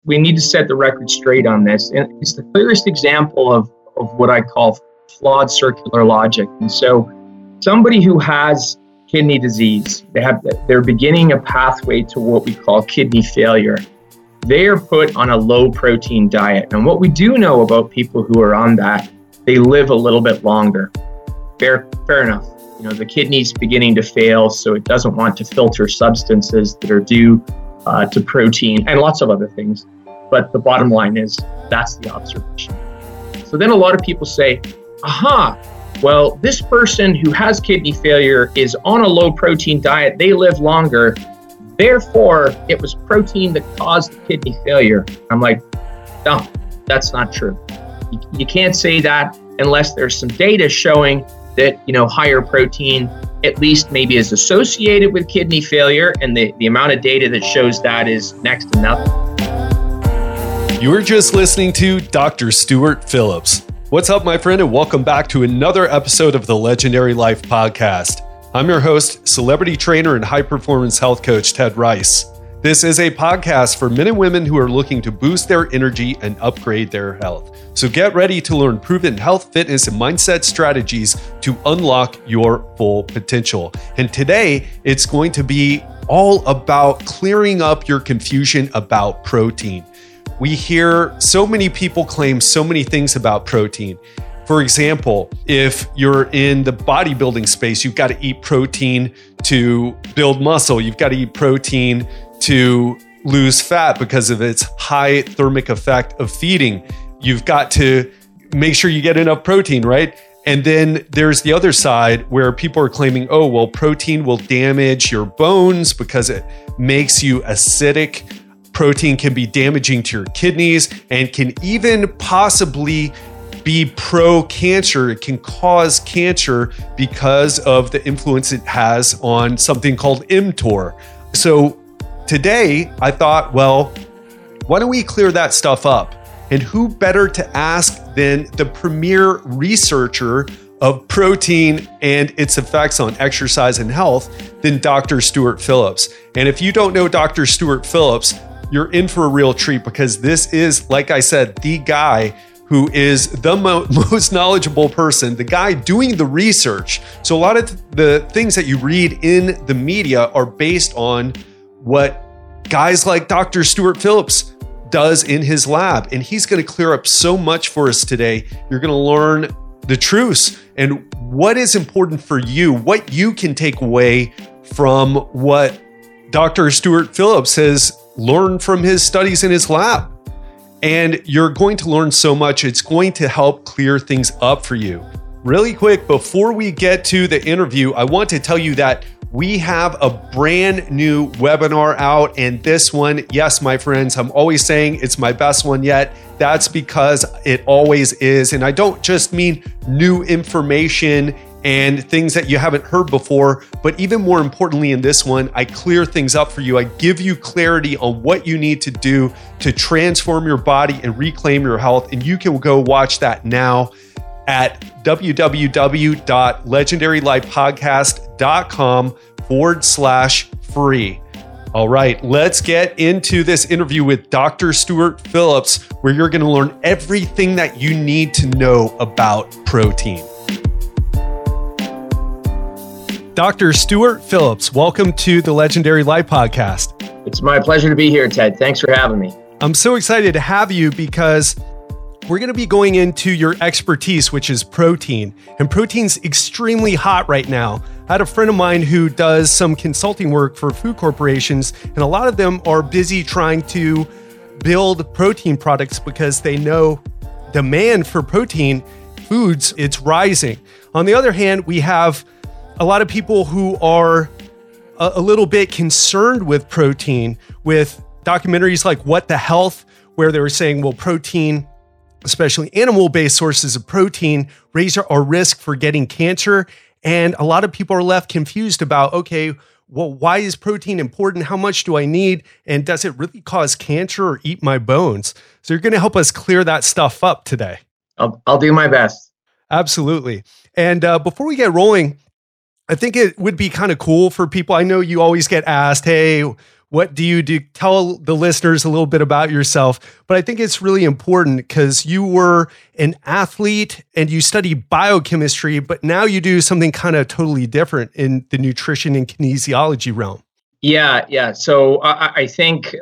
we need to set the record straight on this. And it's the clearest example of what I call flawed circular logic. And so somebody who has kidney disease, they're beginning a pathway to what we call kidney failure. They are put on a low protein diet. And what we do know about people who are on that, they live a little bit longer. Fair enough. The kidney's beginning to fail, so it doesn't want to filter substances that are due to protein and lots of other things. But the bottom line is that's the observation. So then a lot of people say, well, this person who has kidney failure is on a low protein diet, they live longer. Therefore, it was protein that caused the kidney failure. I'm like, no, that's not true. You can't say that unless there's some data showing that, higher protein at least maybe is associated with kidney failure, and the amount of data that shows that is next to nothing. You're just listening to Dr. Stuart Phillips. What's up, my friend, and welcome back to another episode of the Legendary Life Podcast. I'm your host, celebrity trainer and high-performance health coach, Ted Rice. This is a podcast for men and women who are looking to boost their energy and upgrade their health. So get ready to learn proven health, fitness, and mindset strategies to unlock your full potential. And today, it's going to be all about clearing up your confusion about protein. We hear so many people claim so many things about protein. For example, if you're in the bodybuilding space, you've got to eat protein to build muscle. You've got to eat protein to lose fat because of its high thermic effect of feeding. You've got to make sure you get enough protein, right? And then there's the other side where people are claiming, protein will damage your bones because it makes you acidic. Protein can be damaging to your kidneys and can even possibly be pro-cancer. It can cause cancer because of the influence it has on something called mTOR. So today I thought, why don't we clear that stuff up? And who better to ask than the premier researcher of protein and its effects on exercise and health than Dr. Stuart Phillips. And if you don't know Dr. Stuart Phillips, you're in for a real treat, because this is, like I said, the guy who is the most knowledgeable person, the guy doing the research. So a lot of the things that you read in the media are based on what guys like Dr. Stuart Phillips does in his lab. And he's going to clear up so much for us today. You're going to learn the truths and what is important for you, what you can take away from what Dr. Stuart Phillips has learned from his studies in his lab. And you're going to learn so much. It's going to help clear things up for you. Really quick, before we get to the interview, I want to tell you that we have a brand new webinar out. And this one, yes, my friends, I'm always saying it's my best one yet. That's because it always is. And I don't just mean new information and things that you haven't heard before, but even more importantly in this one, I clear things up for you. I give you clarity on what you need to do to transform your body and reclaim your health. And you can go watch that now at www.legendarylifepodcast.com/free. All right, let's get into this interview with Dr. Stuart Phillips, where you're going to learn everything that you need to know about protein. Dr. Stuart Phillips, welcome to the Legendary Life Podcast. It's my pleasure to be here, Ted. Thanks for having me. I'm so excited to have you because we're going to be going into your expertise, which is protein. And protein's extremely hot right now. I had a friend of mine who does some consulting work for food corporations, and a lot of them are busy trying to build protein products because they know demand for protein foods, it's rising. On the other hand, we have a lot of people who are a little bit concerned with protein, with documentaries like What the Health, where they were saying, protein, especially animal-based sources of protein, raise our risk for getting cancer. And a lot of people are left confused about, why is protein important? How much do I need? And does it really cause cancer or eat my bones? So you're going to help us clear that stuff up today. I'll do my best. Absolutely. And before we get rolling, I think it would be kind of cool for people. I know you always get asked, hey, What do you do? Tell the listeners a little bit about yourself. But I think it's really important because you were an athlete and you studied biochemistry, but now you do something kind of totally different in the nutrition and kinesiology realm. Yeah. So I think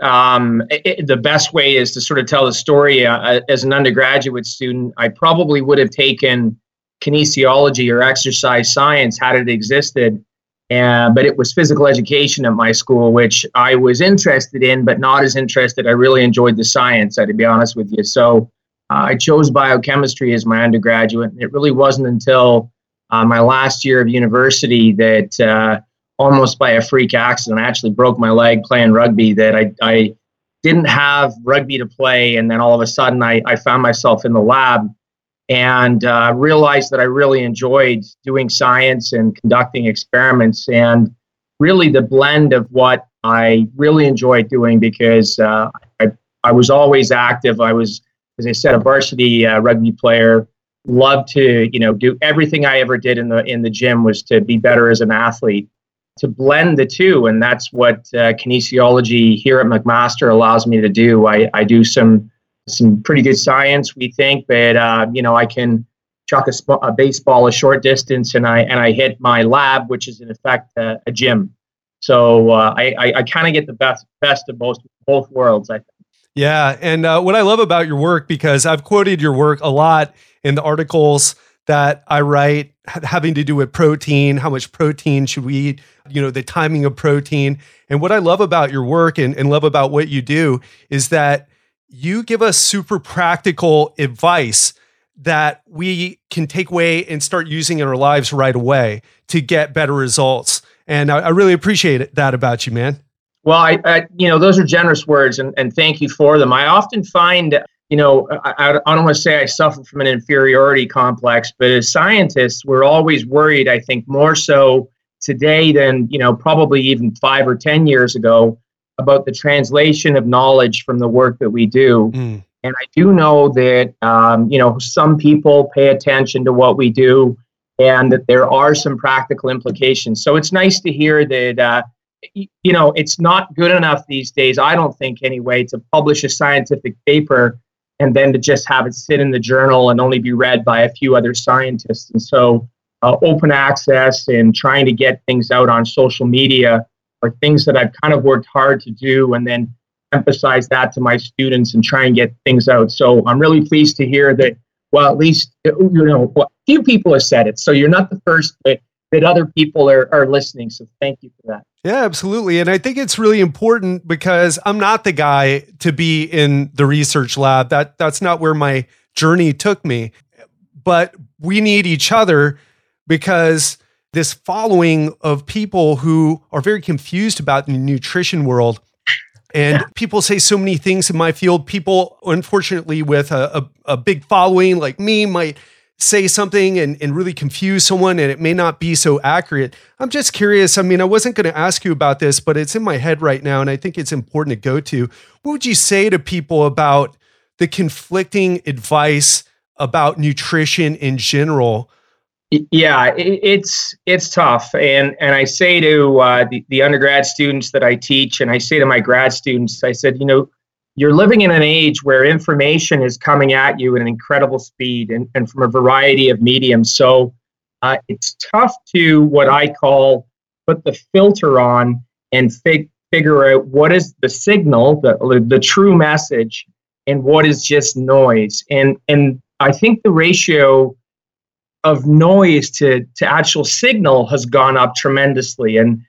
the best way is to sort of tell the story. As an undergraduate student, I probably would have taken kinesiology or exercise science had it existed. But it was physical education at my school, which I was interested in, but not as interested. I really enjoyed the science, to be honest with you. So I chose biochemistry as my undergraduate. And it really wasn't until my last year of university that almost by a freak accident, I actually broke my leg playing rugby, that I didn't have rugby to play. And then all of a sudden I found myself in the lab and realized that I really enjoyed doing science and conducting experiments, and really the blend of what I really enjoyed doing, because I was always active. I was, as I said, a varsity rugby player, loved to, do everything I ever did in the gym was to be better as an athlete, to blend the two. And that's what kinesiology here at McMaster allows me to do. I do some pretty good science, we think, but I can chuck a baseball a short distance, and I hit my lab, which is in effect a gym. So I kind of get the best of both worlds, I think. Yeah, and what I love about your work, because I've quoted your work a lot in the articles that I write having to do with protein, how much protein should we eat, the timing of protein. And what I love about your work and love about what you do is that you give us super practical advice that we can take away and start using in our lives right away to get better results. And I really appreciate that about you, man. Well, I those are generous words, and thank you for them. I often find, I don't want to say I suffer from an inferiority complex, but as scientists, we're always worried, I think more so today than, probably even 5 or 10 years ago, about the translation of knowledge from the work that we do. And I do know that, some people pay attention to what we do, and that there are some practical implications. So it's nice to hear that, it's not good enough these days, I don't think anyway, to publish a scientific paper and then to just have it sit in the journal and only be read by a few other scientists. And so open access and trying to get things out on social media are things that I've kind of worked hard to do, and then emphasize that to my students and try and get things out. So I'm really pleased to hear that, well, at least, a few people have said it. So you're not the first, but that other people are listening. So thank you for that. Yeah, absolutely. And I think it's really important because I'm not the guy to be in the research lab. That's not where my journey took me. But we need each other, because this following of people who are very confused about the nutrition world. And people say so many things in my field. People, unfortunately, with a big following like me might say something and really confuse someone, and it may not be so accurate. I'm just curious. I mean, I wasn't going to ask you about this, but it's in my head right now, and I think it's important to go to. What would you say to people about the conflicting advice about nutrition in general? Yeah, it's tough. And I say to the undergrad students that I teach, and I say to my grad students, I said, you're living in an age where information is coming at you at an incredible speed and from a variety of mediums. So it's tough to, what I call, put the filter on and figure out what is the signal, the true message, and what is just noise. And I think the ratio of noise to actual signal has gone up tremendously. And,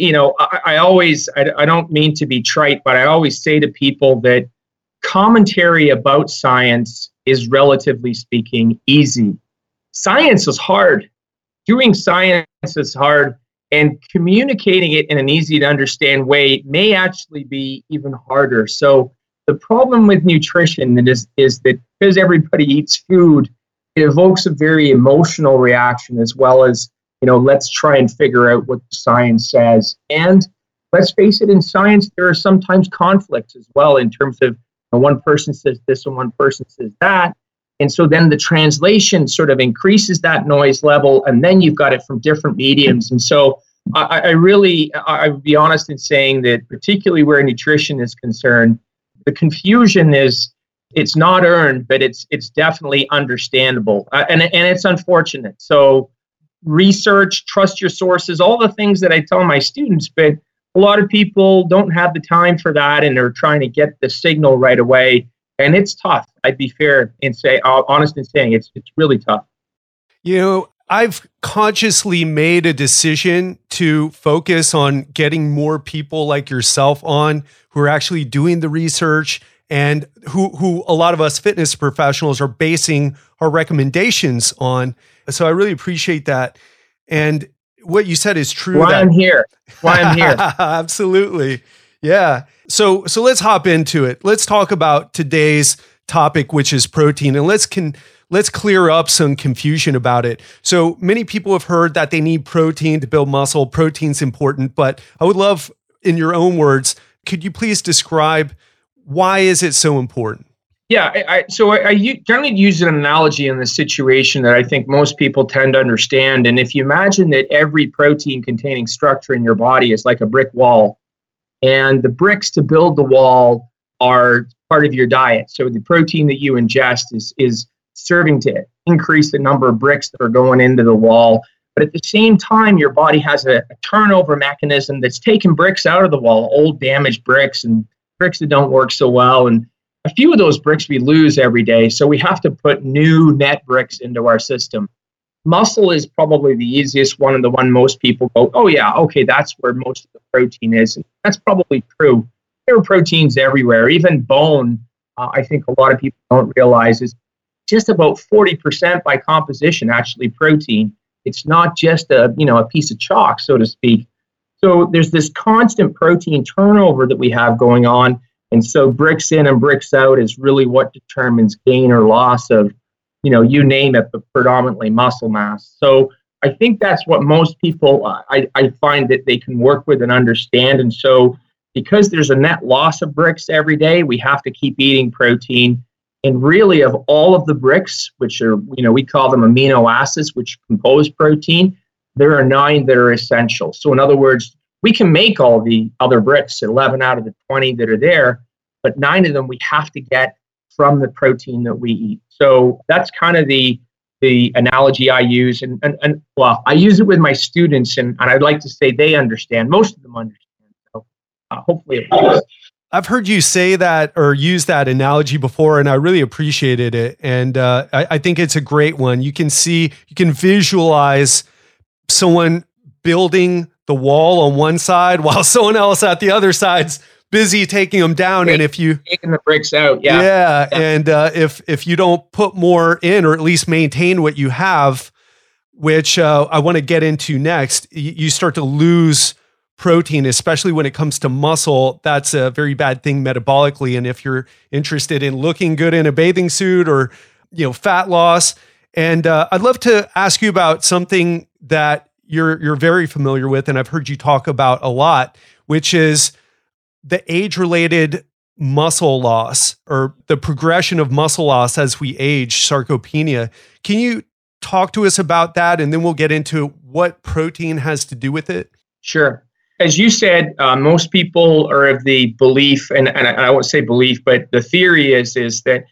I don't mean to be trite, but I always say to people that commentary about science is, relatively speaking, easy. Science is hard. Doing science is hard, and communicating it in an easy to understand way may actually be even harder. So the problem with nutrition is that because everybody eats food, it evokes a very emotional reaction, as well as, let's try and figure out what the science says. And let's face it, in science, there are sometimes conflicts as well, in terms of one person says this and one person says that. And so then the translation sort of increases that noise level, and then you've got it from different mediums. And so I would be honest in saying that, particularly where nutrition is concerned, the confusion is it's not earned, but it's definitely understandable, and it's unfortunate. So research, trust your sources, all the things that I tell my students, but a lot of people don't have the time for that, and they're trying to get the signal right away, and it's tough. I'd be fair and say, honest in saying it's really tough. You know, I've consciously made a decision to focus on getting more people like yourself on who are actually doing the research and who a lot of us fitness professionals are basing our recommendations on. So I really appreciate that. And what you said is true. I'm here. Absolutely. Yeah. So let's hop into it. Let's talk about today's topic, which is protein, and let's clear up some confusion about it. So many people have heard that they need protein to build muscle. Protein's important, but I would love, in your own words, could you please describe why is it so important? Yeah, I generally use an analogy in this situation that I think most people tend to understand. And if you imagine that every protein-containing structure in your body is like a brick wall, and the bricks to build the wall are part of your diet. So the protein that you ingest is serving to increase the number of bricks that are going into the wall. But at the same time, your body has a turnover mechanism that's taking bricks out of the wall, old damaged bricks and bricks that don't work so well. And a few of those bricks we lose every day. So we have to put new net bricks into our system. Muscle is probably the easiest one, and the one most people go, oh yeah, okay, that's where most of the protein is. And that's probably true. There are proteins everywhere. Even bone, I think a lot of people don't realize, is just about 40% by composition actually protein. It's not just a piece of chalk, so to speak. So there's this constant protein turnover that we have going on. And so bricks in and bricks out is really what determines gain or loss of, you name it, but predominantly muscle mass. So I think that's what most people, I find that they can work with and understand. And so because there's a net loss of bricks every day, we have to keep eating protein. And really, of all of the bricks, which are, we call them amino acids, which compose protein, there are 9 that are essential. So in other words, we can make all the other bricks, 11 out of the 20 that are there, but 9 of them we have to get from the protein that we eat. So that's kind of the analogy I use. And well, I use it with my students, and I'd like to say they understand. Most of them understand. So hopefully it works. I've heard you say that or use that analogy before, and I really appreciated it. And I think it's a great one. You can visualize someone building the wall on one side while someone else at the other side's busy taking them down. And if you taking the bricks out, and if you don't put more in, or at least maintain what you have, which I want to get into next, you start to lose protein, especially when it comes to muscle. That's a very bad thing metabolically. And if you're interested in looking good in a bathing suit or, fat loss, and I'd love to ask you about something that you're very familiar with, and I've heard you talk about a lot, which is the age-related muscle loss, or the progression of muscle loss as we age, sarcopenia. Can you talk to us about that? And then we'll get into what protein has to do with it. Sure. As you said, most people are of the belief, and I won't say belief, but the theory is that,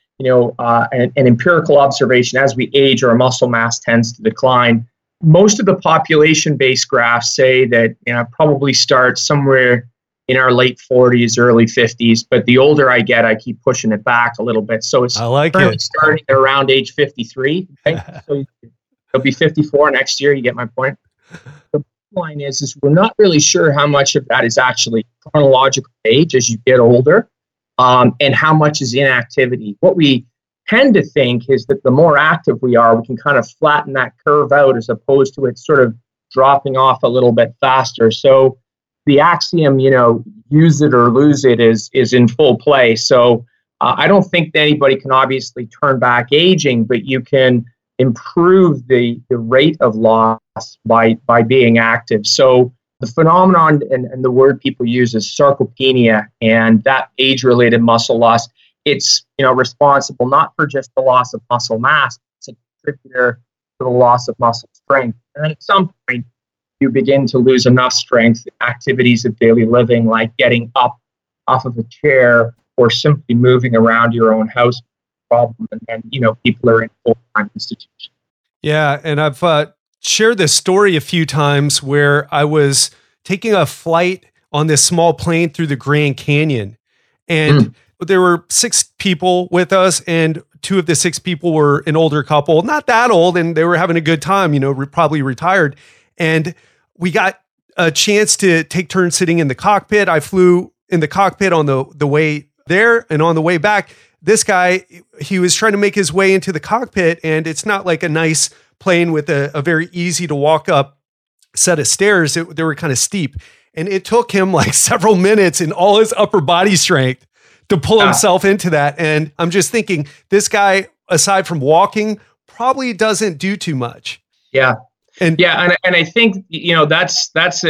an empirical observation, as we age, our muscle mass tends to decline. Most of the population-based graphs say that, probably starts somewhere in our late 40s, early 50s. But the older I get, I keep pushing it back a little bit. So it's starting at around age 53. Right? So it'll be 54 next year. You get my point? The line is we're not really sure how much of that is actually chronological age as you get older, and how much is inactivity. What we tend to think is that the more active we are, we can kind of flatten that curve out as opposed to it sort of dropping off a little bit faster. So the axiom, use it or lose it is in full play. So I don't think that anybody can obviously turn back aging, but you can improve the rate of loss by being active. So the phenomenon and the word people use is sarcopenia, and that age-related muscle loss, it's responsible not for just the loss of muscle mass, it's a contributor to the loss of muscle strength. And then at some point, you begin to lose enough strength in activities of daily living, like getting up off of a chair or simply moving around your own house. Problem, and people are in full-time institutions. Yeah, and I've shared this story a few times where I was taking a flight on this small plane through the Grand Canyon, and there were 6 people with us, and 2 of the 6 people were an older couple, not that old, and they were having a good time, probably retired. And we got a chance to take turns sitting in the cockpit. I flew in the cockpit on the way there, and on the way back, this guy, he was trying to make his way into the cockpit, and it's not like a nice plane with a very easy to walk up set of stairs. They were kind of steep, and it took him like several minutes in all his upper body strength to pull himself into that. And I'm just thinking, this guy, aside from walking, probably doesn't do too much. Yeah. And I think, that's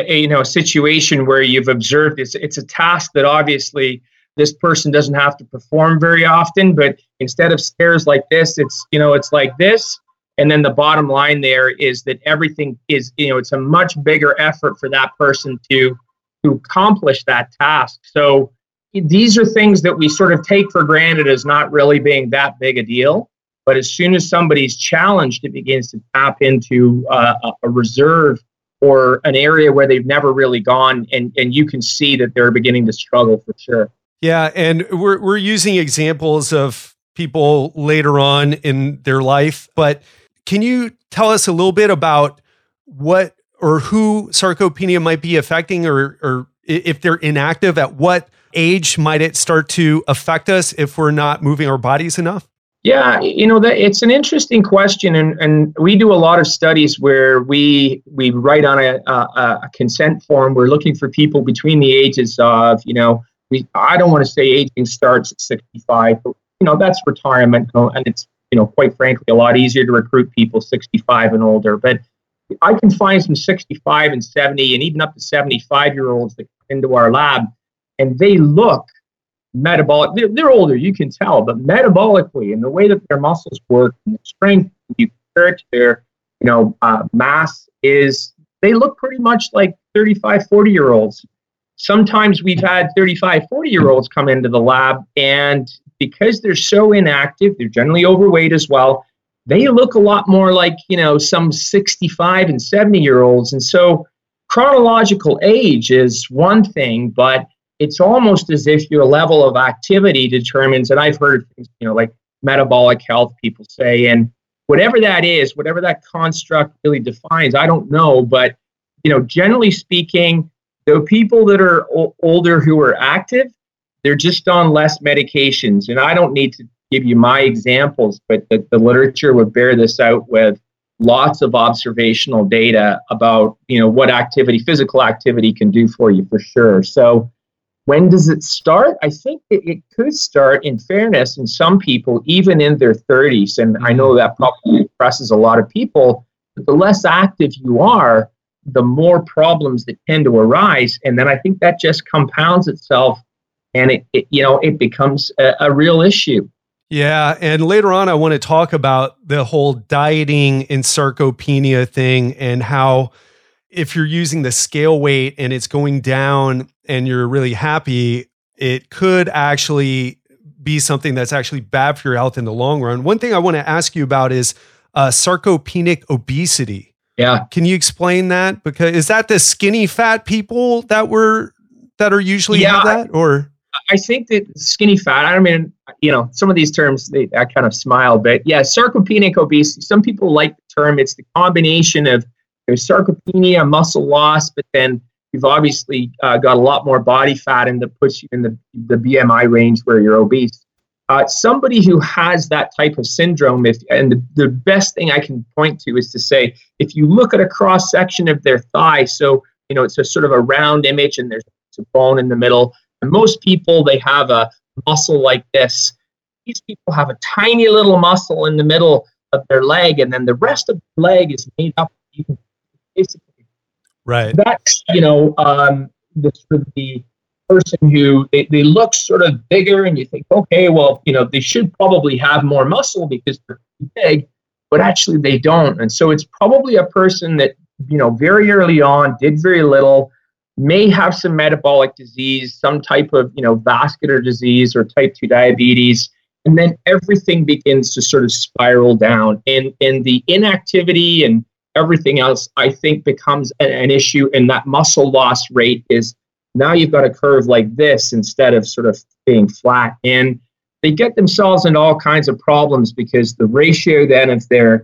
a situation where you've observed it's a task that obviously this person doesn't have to perform very often, but instead of stairs like this, it's like this. And then the bottom line there is that everything is, it's a much bigger effort for that person to accomplish that task. So these are things that we sort of take for granted as not really being that big a deal. But as soon as somebody's challenged, it begins to tap into a reserve or an area where they've never really gone. And you can see that they're beginning to struggle for sure. Yeah, and we're using examples of people later on in their life, but can you tell us a little bit about what or who sarcopenia might be affecting, or if they're inactive, at what age might it start to affect us if we're not moving our bodies enough? Yeah, it's an interesting question, and we do a lot of studies where we write on a consent form. We're looking for people between the ages of, I don't want to say aging starts at 65, but that's retirement, and it's quite frankly a lot easier to recruit people 65 and older. But I can find some 65 and 70 and even up to 75-year-olds that come into our lab, and they look metabolic. They're older, you can tell, but metabolically, and the way that their muscles work and their strength, you compare it to their mass, is they look pretty much like 35, 40-year-olds. Sometimes we've had 35, 40-year-olds come into the lab, and because they're so inactive, they're generally overweight as well, they look a lot more like, some 65 and 70-year-olds. And so chronological age is one thing, but it's almost as if your level of activity determines, and I've heard things, like metabolic health, people say, and whatever that is, whatever that construct really defines, I don't know, but, generally speaking, the people that are older who are active, they're just on less medications. And I don't need to give you my examples, but the literature would bear this out with lots of observational data about, what physical activity can do for you for sure. So when does it start? I think it could start, in fairness, in some people, even in their 30s. And I know that probably impresses a lot of people, but the less active you are, the more problems that tend to arise. And then I think that just compounds itself, and it becomes a real issue. Yeah. And later on, I want to talk about the whole dieting and sarcopenia thing, and how if you're using the scale weight and it's going down and you're really happy, it could actually be something that's actually bad for your health in the long run. One thing I want to ask you about is sarcopenic obesity. Yeah. Can you explain that? Because is that the skinny fat people that are usually have that, or? I think that skinny fat, I mean, some of these terms, I kind of smile, but yeah, sarcopenic obesity, some people like the term. It's the combination of sarcopenia, muscle loss, but then you've obviously got a lot more body fat, and that puts you in the BMI range where you're obese. Somebody who has that type of syndrome, the best thing I can point to is to say, if you look at a cross section of their thigh, so it's a sort of a round image, and there's a bone in the middle. And most people, they have a muscle like this. These people have a tiny little muscle in the middle of their leg, and then the rest of the leg is made up. You can basically, right. That's the person who they look sort of bigger, and you think, okay, well, they should probably have more muscle because they're too big, but actually they don't. And so it's probably a person that very early on, did very little, may have some metabolic disease, some type of, vascular disease or type 2 diabetes. And then everything begins to sort of spiral down. And the inactivity and everything else, I think, becomes an issue. And that muscle loss rate is now you've got a curve like this instead of sort of being flat. And they get themselves into all kinds of problems because the ratio then of their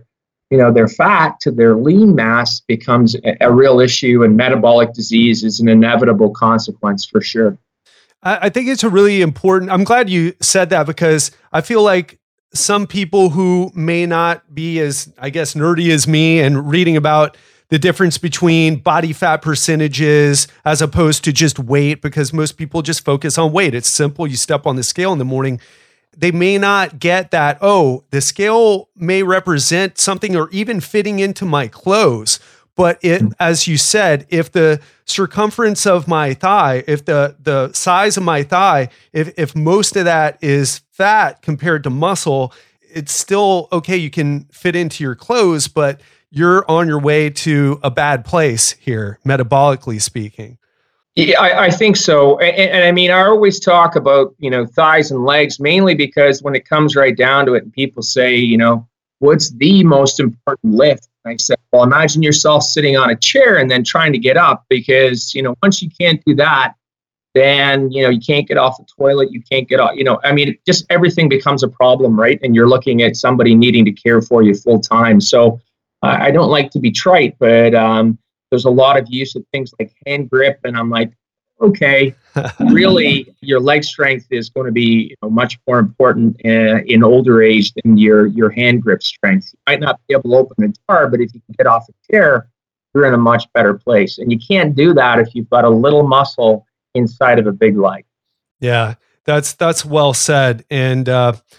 fat to their lean mass becomes a real issue, and metabolic disease is an inevitable consequence for sure. I think it's a really important, I'm glad you said that, because I feel like some people who may not be as, I guess, nerdy as me and reading about the difference between body fat percentages as opposed to just weight, because most people just focus on weight. It's simple. You step on the scale in the morning. They may not get that, the scale may represent something or even fitting into my clothes. But as you said, if the circumference of my thigh, if the size of my thigh, if most of that is fat compared to muscle, it's still okay. You can fit into your clothes, but you're on your way to a bad place here, metabolically speaking. Yeah, I think so. And I mean, I always talk about, thighs and legs, mainly because when it comes right down to it and people say, what's the most important lift? And I said, well, imagine yourself sitting on a chair and then trying to get up, because, once you can't do that, then, you can't get off the toilet. You can't get off, just everything becomes a problem, right? And you're looking at somebody needing to care for you full time. So I don't like to be trite, but there's a lot of use of things like hand grip. And I'm like, okay, really, your leg strength is going to be much more important in older age than your hand grip strength. You might not be able to open a jar, but if you can get off a chair, you're in a much better place. And you can't do that if you've got a little muscle inside of a big leg. Yeah, that's well said, and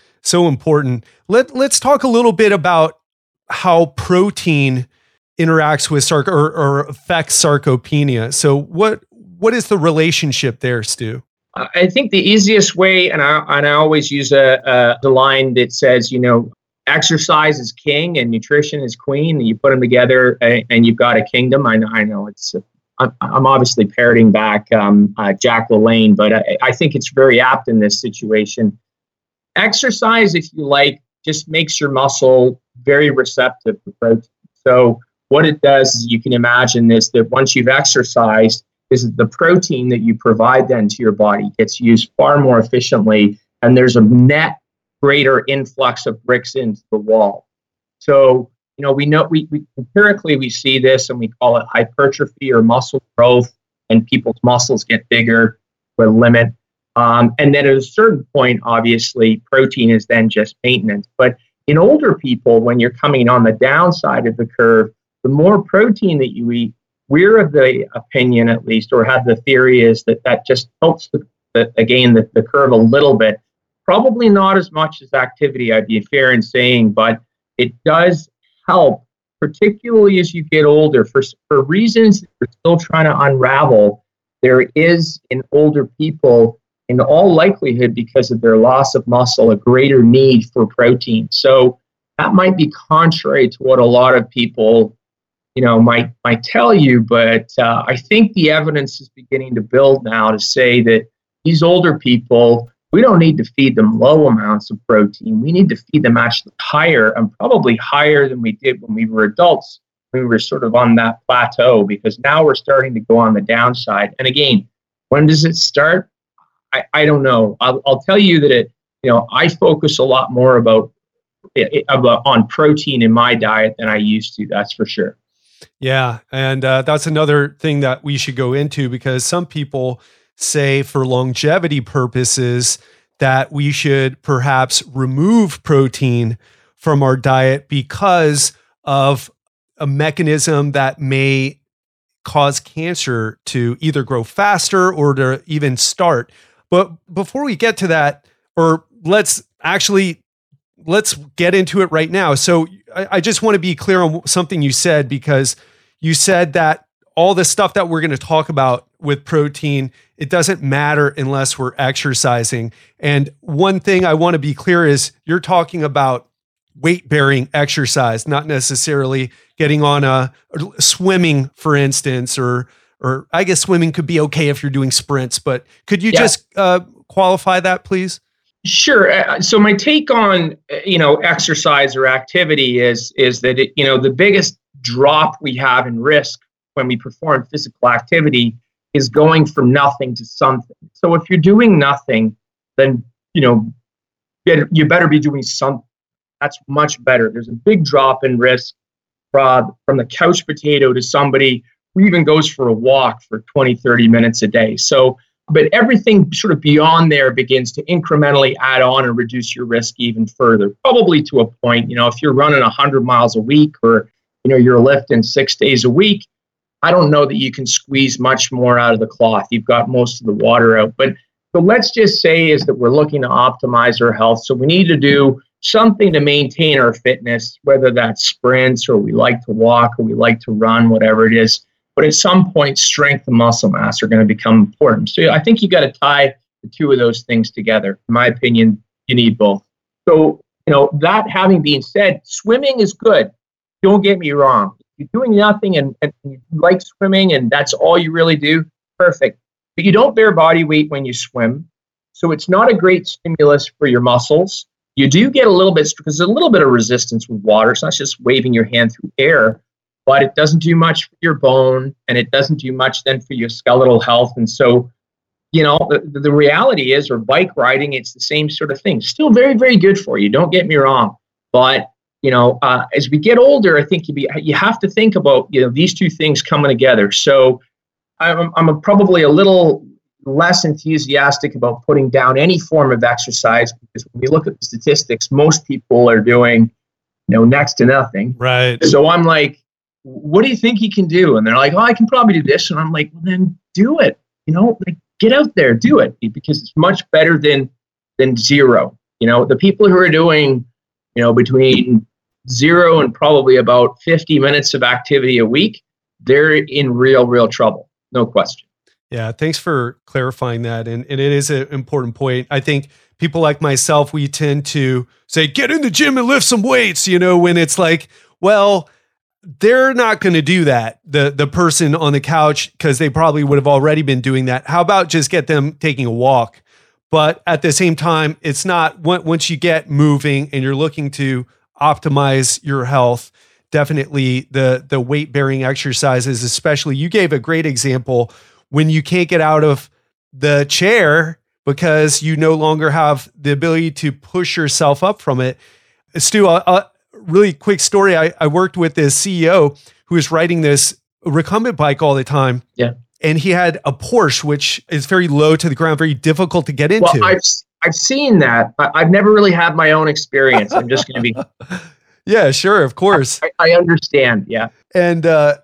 so important. Let's talk a little bit about how protein interacts with or affects sarcopenia. So what is the relationship there, Stu? I think the easiest way, and I always use the line that says, exercise is king and nutrition is queen, and you put them together and you've got a kingdom. I know I'm obviously parroting back Jack LaLanne, but I think it's very apt in this situation. Exercise, if you like, just makes your muscle very receptive to protein. So what it does is, you can imagine this, that once you've exercised, is the protein that you provide then to your body gets used far more efficiently, and there's a net greater influx of bricks into the wall. So, we empirically we see this, and we call it hypertrophy or muscle growth, and people's muscles get bigger with a limit. And then at a certain point, obviously, protein is then just maintenance. But in older people, when you're coming on the downside of the curve, the more protein that you eat, we're of the opinion, at least, or have the theory, is that just tilts the curve a little bit. Probably not as much as activity, I'd be fair in saying, but it does help, particularly as you get older, for reasons that we're still trying to unravel. There is, in older people, in all likelihood, because of their loss of muscle, a greater need for protein. So that might be contrary to what a lot of people might tell you, but I think the evidence is beginning to build now to say that these older people, we don't need to feed them low amounts of protein. We need to feed them actually higher, and probably higher than we did when we were adults, when we were sort of on that plateau, because now we're starting to go on the downside. And again, when does it start? I don't know. I'll tell you that I focus a lot more on protein in my diet than I used to. That's for sure. Yeah. And that's another thing that we should go into, because some people say for longevity purposes that we should perhaps remove protein from our diet because of a mechanism that may cause cancer to either grow faster or to even start. But before we get to that, or let's get into it right now. So I just want to be clear on something you said, because you said that all the stuff that we're going to talk about with protein, it doesn't matter unless we're exercising. And one thing I want to be clear is you're talking about weight-bearing exercise, not necessarily getting on a swimming, for instance, or I guess swimming could be okay if you're doing sprints, but could you just qualify that, please? Sure. So my take on, exercise or activity is that, the biggest drop we have in risk when we perform physical activity is going from nothing to something. So if you're doing nothing, then, you better be doing something. That's much better. There's a big drop in risk from the couch potato to somebody who even goes for a walk for 20, 30 minutes a day. So, but everything sort of beyond there begins to incrementally add on and reduce your risk even further, probably to a point. If you're running 100 miles a week or, you're lifting 6 days a week, I don't know that you can squeeze much more out of the cloth. You've got most of the water out. But so let's just say is that we're looking to optimize our health. So we need to do something to maintain our fitness, whether that's sprints or we like to walk or we like to run, whatever it is. But at some point, strength and muscle mass are going to become important. So I think you got to tie the two of those things together. In my opinion, you need both. So, that having been said, swimming is good. Don't get me wrong. If you're doing nothing and you like swimming and that's all you really do, perfect. But you don't bear body weight when you swim. So it's not a great stimulus for your muscles. You do get a little bit, because there's a little bit of resistance with water. It's not just waving your hand through air, but it doesn't do much for your bone and it doesn't do much then for your skeletal health. And so, the reality is, or bike riding, it's the same sort of thing. Still very, very good for you. Don't get me wrong. But, as we get older, I think you have to think about, these two things coming together. So I'm probably a little less enthusiastic about putting down any form of exercise, because when we look at the statistics, most people are doing, next to nothing. Right. So I'm like, what do you think you can do? And they're like, oh, I can probably do this. And I'm like, well, then do it. Get out there, do it, because it's much better than zero. The people who are doing, between 0 and probably about 50 minutes of activity a week, they're in real trouble. No question. Yeah, thanks for clarifying that. And it is an important point. I think people like myself, we tend to say, get in the gym and lift some weights, when it's like, well, they're not going to do that, the person on the couch, because they probably would have already been doing that. How about just get them taking a walk? But at the same time, it's not, once you get moving and you're looking to optimize your health, definitely the weight-bearing exercises, especially. You gave a great example when you can't get out of the chair because you no longer have the ability to push yourself up from it. Stu, a really quick story. I worked with this CEO who was riding this recumbent bike all the time. Yeah. And he had a Porsche, which is very low to the ground, very difficult to get into. Well, I've seen that. I've never really had my own experience. I'm just going to be... Yeah, sure. Of course. I understand. Yeah. And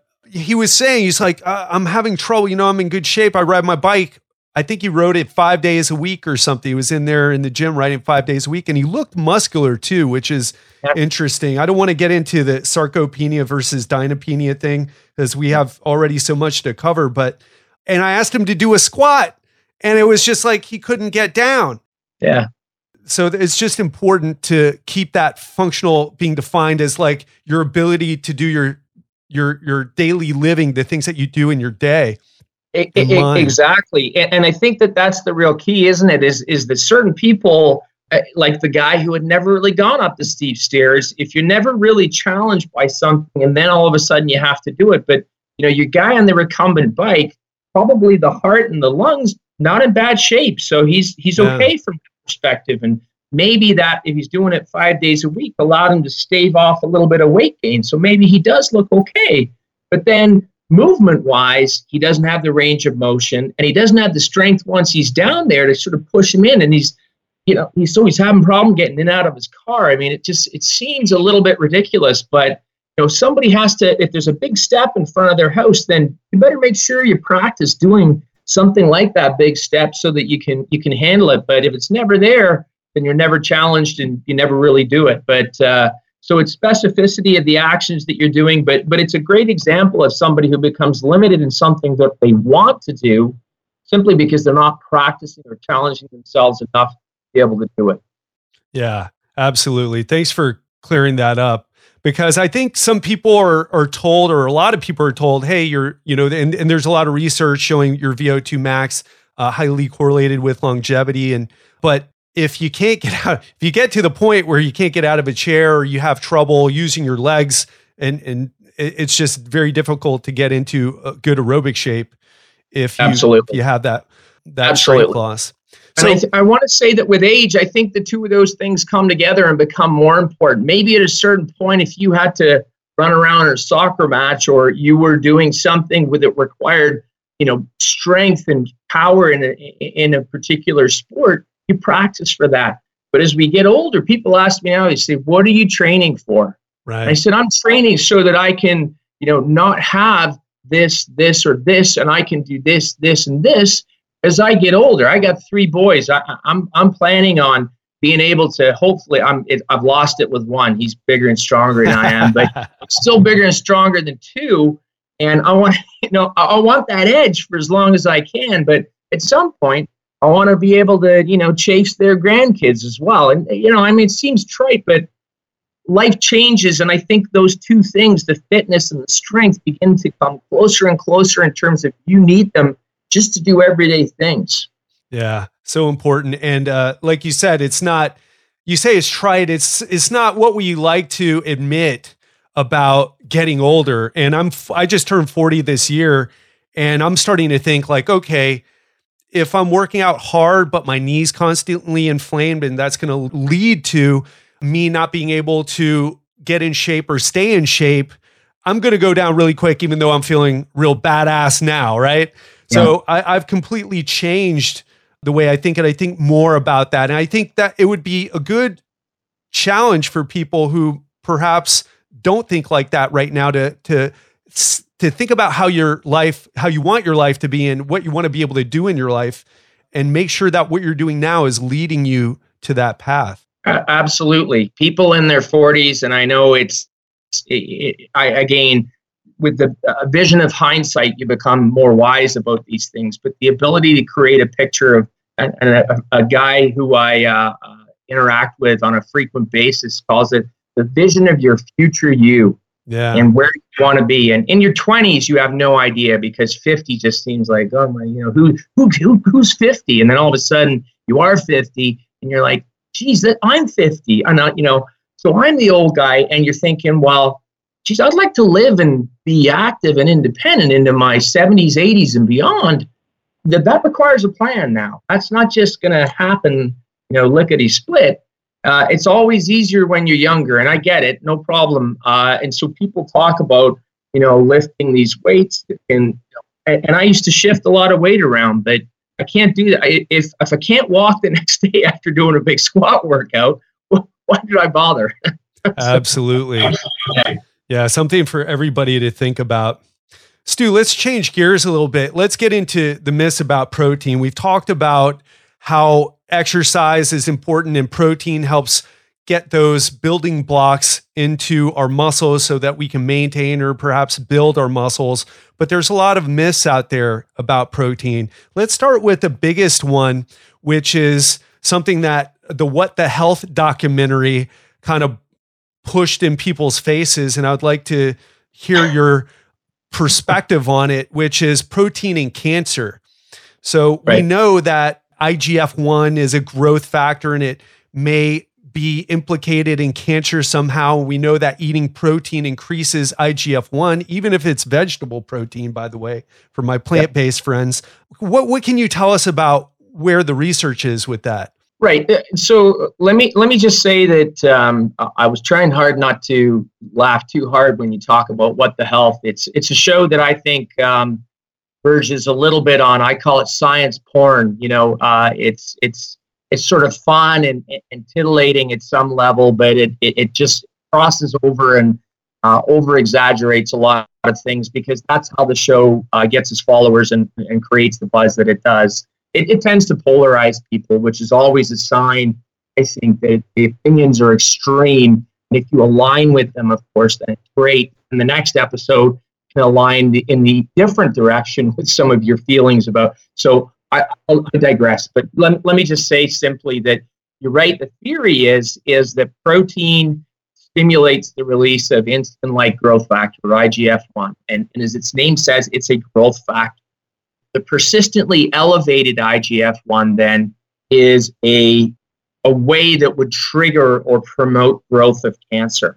he was saying, he's like, I'm having trouble. I'm in good shape. I ride my bike. I think he rode it 5 days a week or something. He was in there in the gym riding 5 days a week. And he looked muscular too, which is interesting. I don't want to get into the sarcopenia versus dynapenia thing, because we have already so much to cover. And I asked him to do a squat, and it was just like he couldn't get down. Yeah. So it's just important to keep that functional being defined as like your ability to do your daily living, the things that you do in your day. Exactly. And I think that's the real key, isn't it? Is that certain people, like the guy who had never really gone up the steep stairs, if you're never really challenged by something and then all of a sudden you have to do it. But, your guy on the recumbent bike, probably the heart and the lungs, not in bad shape. So he's okay from that perspective. And maybe that if he's doing it 5 days a week, allowed him to stave off a little bit of weight gain. So maybe he does look okay. But then movement wise, he doesn't have the range of motion and he doesn't have the strength once he's down there to sort of push him in. And he's having problem getting in and out of his car. I mean, it seems a little bit ridiculous, but somebody has to, if there's a big step in front of their house, then you better make sure you practice doing something like that big step so that you can handle it. But if it's never there, then you're never challenged and you never really do it. But so it's specificity of the actions that you're doing, but it's a great example of somebody who becomes limited in something that they want to do simply because they're not practicing or challenging themselves enough to be able to do it. Yeah, absolutely. Thanks for clearing that up, because I think some people are told, or a lot of people are told, hey, and there's a lot of research showing your VO2 max highly correlated with longevity. But if you can't get out, if you get to the point where you can't get out of a chair, or you have trouble using your legs, and it's just very difficult to get into a good aerobic shape if you have that strength loss. So, and I want to say that with age, I think the two of those things come together and become more important. Maybe at a certain point, if you had to run around in a soccer match, or you were doing something that required, strength and power in a particular sport, you practice for that. But as we get older, people ask me now, they say, what are you training for? Right. And I said, I'm training so that I can, not have this, or this, and I can do this, and this. As I get older, I got 3 boys. I'm planning on being able to, hopefully, I've lost it with one. He's bigger and stronger than I am, but still bigger and stronger than 2. And I want, I want that edge for as long as I can. But at some point, I want to be able to, chase their grandkids as well. And, it seems trite, but life changes. And I think those two things, the fitness and the strength, begin to come closer and closer in terms of you need them just to do everyday things. Yeah, so important. And like you said, it's not, you say it's trite, it's not what we like to admit about getting older. And I just turned 40 this year, and I'm starting to think like, okay, if I'm working out hard, but my knee's constantly inflamed, and that's going to lead to me not being able to get in shape or stay in shape, I'm going to go down really quick, even though I'm feeling real badass now, right? So I've completely changed the way I think, and I think more about that. And I think that it would be a good challenge for people who perhaps don't think like that right now to think about how you want your life to be and what you want to be able to do in your life, and make sure that what you're doing now is leading you to that path. Absolutely. People in their 40s, and I know again, with the vision of hindsight, you become more wise about these things. But the ability to create a picture of a guy who I interact with on a frequent basis calls it the vision of your future you, and where you want to be. And in your 20s, you have no idea, because 50 just seems like, oh my, who's 50? And then all of a sudden you are 50, and you're like, geez, I'm 50. I'm not, so I'm the old guy, and you're thinking, well, geez, I'd like to live and be active and independent into my 70s, 80s, and beyond. That requires a plan now. That's not just going to happen, lickety split. It's always easier when you're younger, and I get it, no problem. And so people talk about, lifting these weights, and I used to shift a lot of weight around, but I can't do that. If I can't walk the next day after doing a big squat workout, why did I bother? Absolutely. Yeah, something for everybody to think about. Stu, let's change gears a little bit. Let's get into the myths about protein. We've talked about how exercise is important, and protein helps get those building blocks into our muscles so that we can maintain or perhaps build our muscles. But there's a lot of myths out there about protein. Let's start with the biggest one, which is something that the What the Health documentary kind of pushed in people's faces. And I would like to hear your perspective on it, which is protein in cancer. So we know that IGF-1 is a growth factor, and it may be implicated in cancer somehow. We know that eating protein increases IGF-1, even if it's vegetable protein, by the way, for my plant-based friends. What can you tell us about where the research is with that? Right. So let me just say that I was trying hard not to laugh too hard when you talk about What the Health. It's a show that I think verges a little bit on, I call it science porn. It's sort of fun and titillating at some level, but it just crosses over and over exaggerates a lot of things, because that's how the show gets its followers and creates the buzz that it does. It tends to polarize people, which is always a sign, I think, that the opinions are extreme. And if you align with them, of course, then it's great. And the next episode can align in the different direction with some of your feelings about. So I digress, but let me just say simply that you're right. The theory is that protein stimulates the release of insulin-like growth factor, or IGF-1. And as its name says, it's a growth factor. The persistently elevated IGF-1 then is a way that would trigger or promote growth of cancer.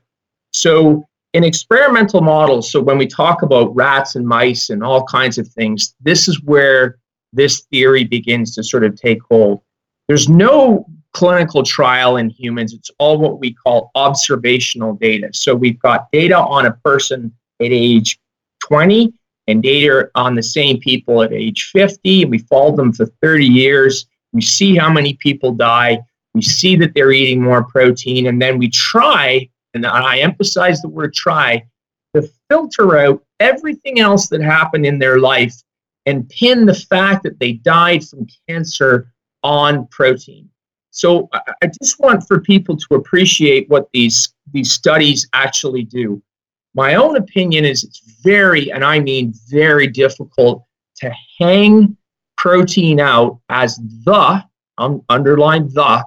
So in experimental models, so when we talk about rats and mice and all kinds of things, this is where this theory begins to sort of take hold. There's no clinical trial in humans. It's all what we call observational data. So we've got data on a person at age 20 and data on the same people at age 50. And we followed them for 30 years. We see how many people die. We see that they're eating more protein. And then we try, and I emphasize the word try, to filter out everything else that happened in their life and pin the fact that they died from cancer on protein. So I just want for people to appreciate what these studies actually do. My own opinion is it's very, and I mean very difficult to hang protein out as the, underline the,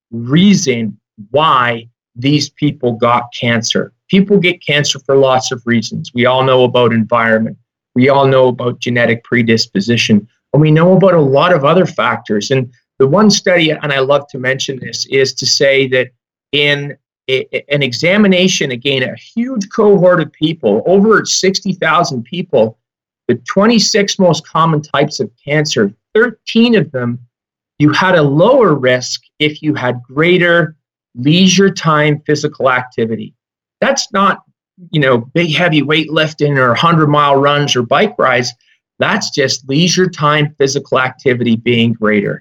reason why these people got cancer. People get cancer for lots of reasons. We all know about environment. We all know about genetic predisposition. And we know about a lot of other factors. And the one study, and I love to mention this, is to say that in an examination, again, a huge cohort of people, over 60,000 people, the 26 most common types of cancer, 13 of them, you had a lower risk if you had greater leisure time physical activity. That's not, big heavy weightlifting or 100-mile runs or bike rides. That's just leisure time physical activity being greater.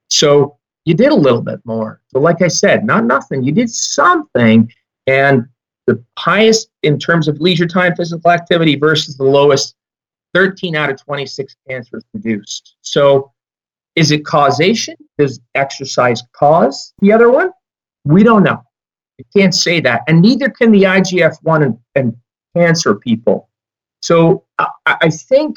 So you did a little bit more. So like I said, not nothing. You did something. And the highest in terms of leisure time physical activity versus the lowest, 13 out of 26 cancers reduced. So is it causation? Does exercise cause the other one? We don't know. You can't say that. And neither can the IGF-1 and cancer people. So I think,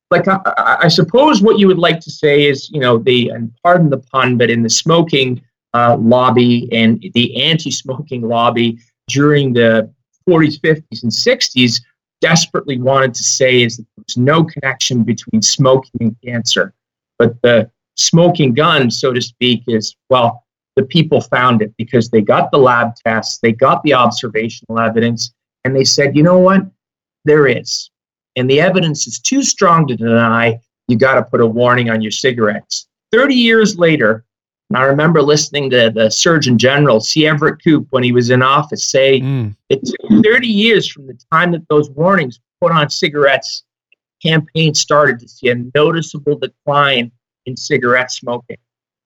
I suppose what you would like to say is, and pardon the pun, but in the smoking lobby and the anti-smoking lobby during the 40s, 50s, and 60s desperately wanted to say is that there's no connection between smoking and cancer. But the smoking gun, so to speak, is, well, the people found it because they got the lab tests, they got the observational evidence, and they said, you know what, there is. And the evidence is too strong to deny. You got to put a warning on your cigarettes. 30 years later, and I remember listening to the Surgeon General, C. Everett Koop, when he was in office, say it took 30 years from the time that those warnings put on cigarettes, campaign started to see a noticeable decline in cigarette smoking.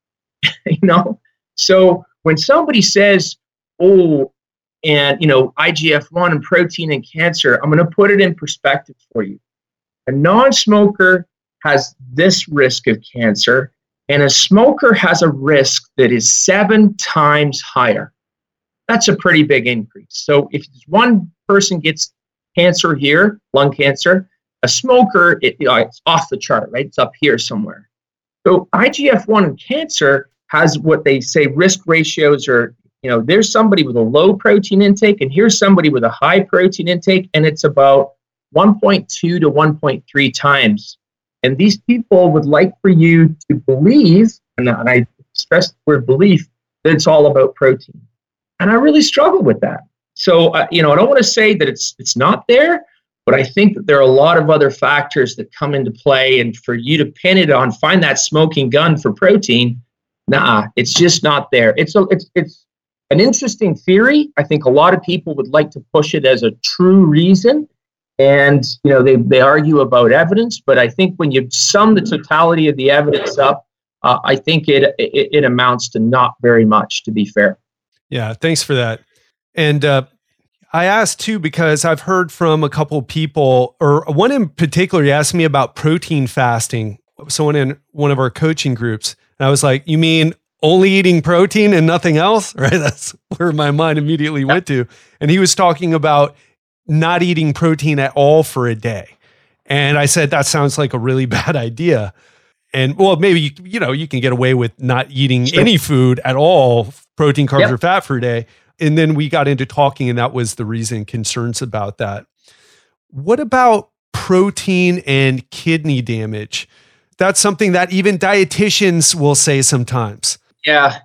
So when somebody says, and IGF-1 and protein and cancer, I'm going to put it in perspective for you. A non-smoker has this risk of cancer, and a smoker has a risk that is 7 times higher. That's a pretty big increase. So if one person gets cancer here, lung cancer, a smoker, it's off the chart, right? It's up here somewhere. So IGF-1 and cancer has what they say risk ratios are. There's somebody with a low protein intake, and here's somebody with a high protein intake, and it's about 1.2 to 1.3 times. And these people would like for you to believe, and I stress the word belief, that it's all about protein. And I really struggle with that. So, I don't want to say that it's not there, but I think that there are a lot of other factors that come into play. And for you to pin it on, find that smoking gun for protein, it's just not there. It's an interesting theory. I think a lot of people would like to push it as a true reason. And, they argue about evidence, but I think when you sum the totality of the evidence up, I think it amounts to not very much, to be fair. Yeah, thanks for that. And I asked too, because I've heard from a couple of people, or one in particular, he asked me about protein fasting, someone in one of our coaching groups. And I was like, you mean only eating protein and nothing else? Right? That's where my mind immediately went to. And he was talking about not eating protein at all for a day. And I said, that sounds like a really bad idea. And well, maybe, you can get away with not eating any food at all, protein, carbs, or fat for a day. And then we got into talking, and that was the reason, concerns about that. What about protein and kidney damage? That's something that even dietitians will say sometimes. Yeah.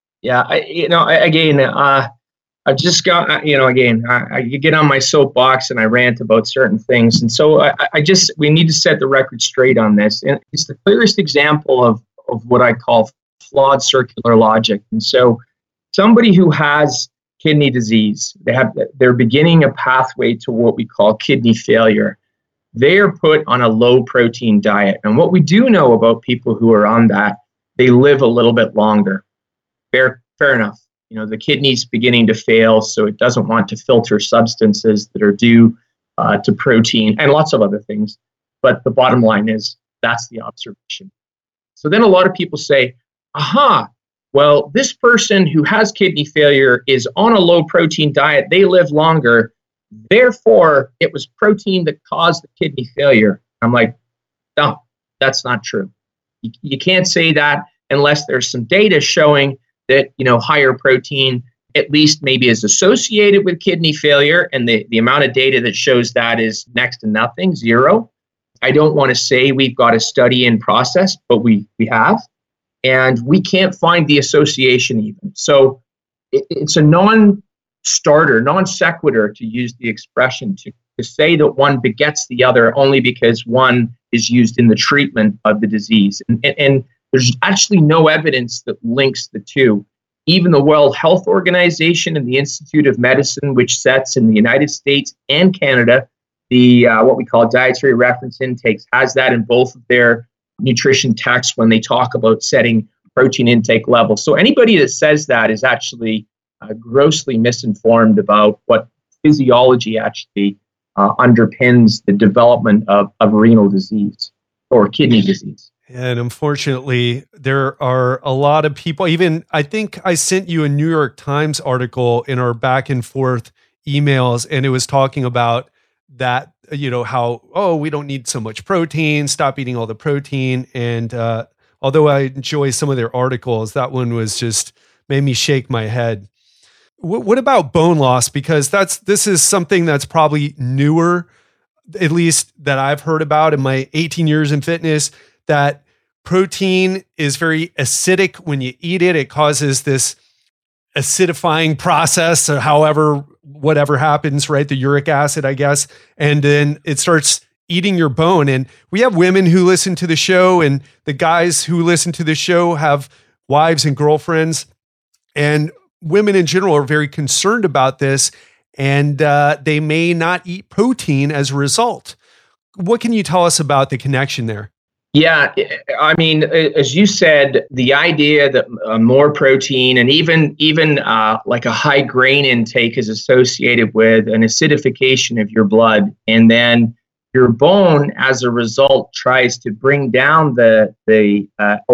I've just got, I get on my soapbox and I rant about certain things. And so we need to set the record straight on this. And it's the clearest example of what I call flawed circular logic. And so somebody who has kidney disease, they're beginning a pathway to what we call kidney failure. They are put on a low protein diet. And what we do know about people who are on that, they live a little bit longer. Fair enough. The kidney's beginning to fail, so it doesn't want to filter substances that are due to protein and lots of other things. But the bottom line is that's the observation. So then a lot of people say, well, this person who has kidney failure is on a low protein diet. They live longer. Therefore, it was protein that caused the kidney failure. I'm like, no, that's not true. You can't say that unless there's some data showing that, higher protein at least maybe is associated with kidney failure. And the amount of data that shows that is next to nothing, zero. I don't want to say we've got a study in process, but we have. And we can't find the association even. So it's a non-starter, non sequitur, to use the expression, to say that one begets the other only because one is used in the treatment of the disease. And there's actually no evidence that links the two. Even the World Health Organization and the Institute of Medicine, which sets in the United States and Canada the what we call dietary reference intakes, has that in both of their nutrition texts when they talk about setting protein intake levels. So anybody that says that is actually grossly misinformed about what physiology actually underpins the development of renal disease or kidney disease. And unfortunately, there are a lot of people, even I think I sent you a New York Times article in our back and forth emails, and it was talking about that, how, we don't need so much protein, stop eating all the protein. And although I enjoy some of their articles, that one was just made me shake my head. What about bone loss? Because this is something that's probably newer, at least that I've heard about in my 18 years in fitness, that protein is very acidic when you eat it. It causes this acidifying process, or whatever happens, right? The uric acid, I guess. And then it starts eating your bone. And we have women who listen to the show, and the guys who listen to the show have wives and girlfriends. And women in general are very concerned about this, and they may not eat protein as a result. What can you tell us about the connection there? Yeah, I mean, as you said, the idea that more protein and even like a high grain intake is associated with an acidification of your blood, and then your bone, as a result, tries to bring down get rid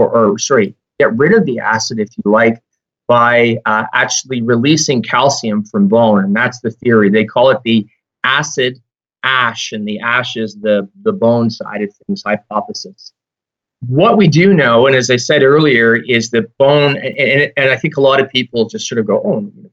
of the acid, if you like, by actually releasing calcium from bone, and that's the theory. They call it the acid ash, and the ash is the bone side of things hypothesis. What we do know, and as I said earlier, is that bone, and I think a lot of people just sort of go,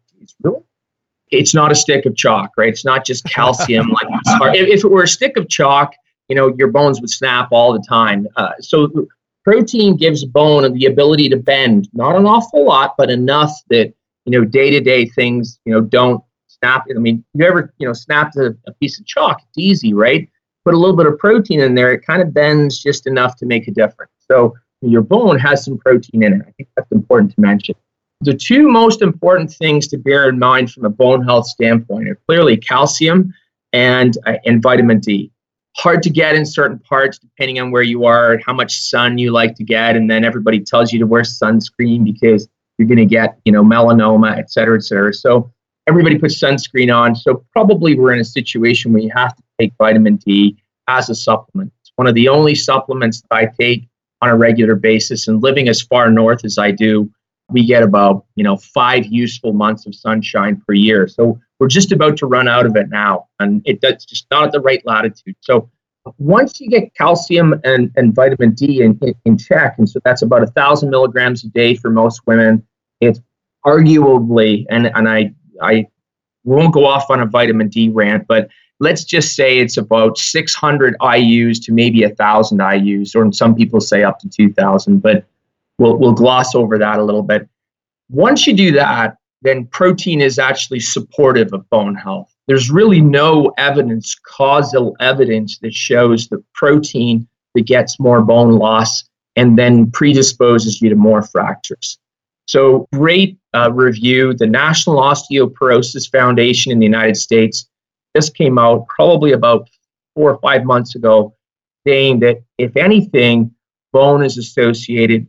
it's not a stick of chalk, right? It's not just calcium. If it were a stick of chalk, your bones would snap all the time. So protein gives bone the ability to bend, not an awful lot, but enough that, day-to-day things, don't snap. I mean, you ever, snapped a piece of chalk, it's easy, right? Put a little bit of protein in there, it kind of bends just enough to make a difference. So your bone has some protein in it. I think that's important to mention. The two most important things to bear in mind from a bone health standpoint are clearly calcium and vitamin D. Hard to get in certain parts depending on where you are and how much sun you like to get. And then everybody tells you to wear sunscreen because you're going to get, melanoma, et cetera, et cetera. So everybody puts sunscreen on. So probably we're in a situation where you have to take vitamin D as a supplement. It's one of the only supplements that I take on a regular basis. And living as far north as I do, we get about, 5 useful months of sunshine per year. So we're just about to run out of it now. And that's just not at the right latitude. So once you get calcium and vitamin D in check, and so that's about 1,000 milligrams a day for most women, it's arguably, and I I won't go off on a vitamin D rant, but let's just say it's about 600 IUs to maybe 1,000 IUs, or some people say up to 2,000, but we'll gloss over that a little bit. Once you do that, then protein is actually supportive of bone health. There's really no evidence, causal evidence, that shows that protein begets more bone loss and then predisposes you to more fractures. So great review. The National Osteoporosis Foundation in the United States just came out probably about 4 or 5 months ago saying that if anything, protein is associated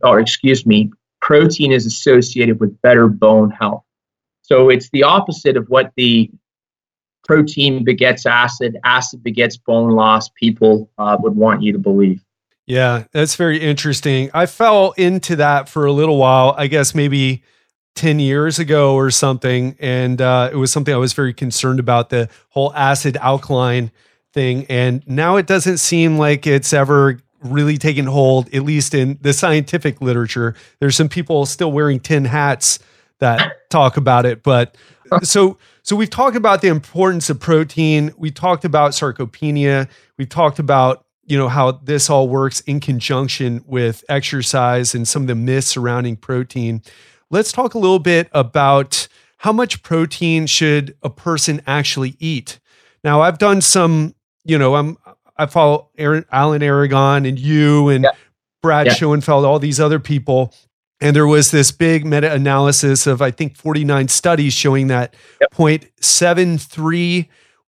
with better bone health. So it's the opposite of what the protein begets acid begets bone loss people would want you to believe. Yeah, that's very interesting. I fell into that for a little while, I guess maybe 10 years ago or something. And it was something I was very concerned about, the whole acid alkaline thing. And now it doesn't seem like it's ever really taken hold, at least in the scientific literature. There's some people still wearing tin hats that talk about it. But so we've talked about the importance of protein. We talked about sarcopenia. We talked about, how this all works in conjunction with exercise and some of the myths surrounding protein. Let's talk a little bit about how much protein should a person actually eat. Now, I've done some, I follow Alan Aragon and you and Brad Schoenfeld, all these other people. And there was this big meta-analysis of, I think, 49 studies showing that 0.73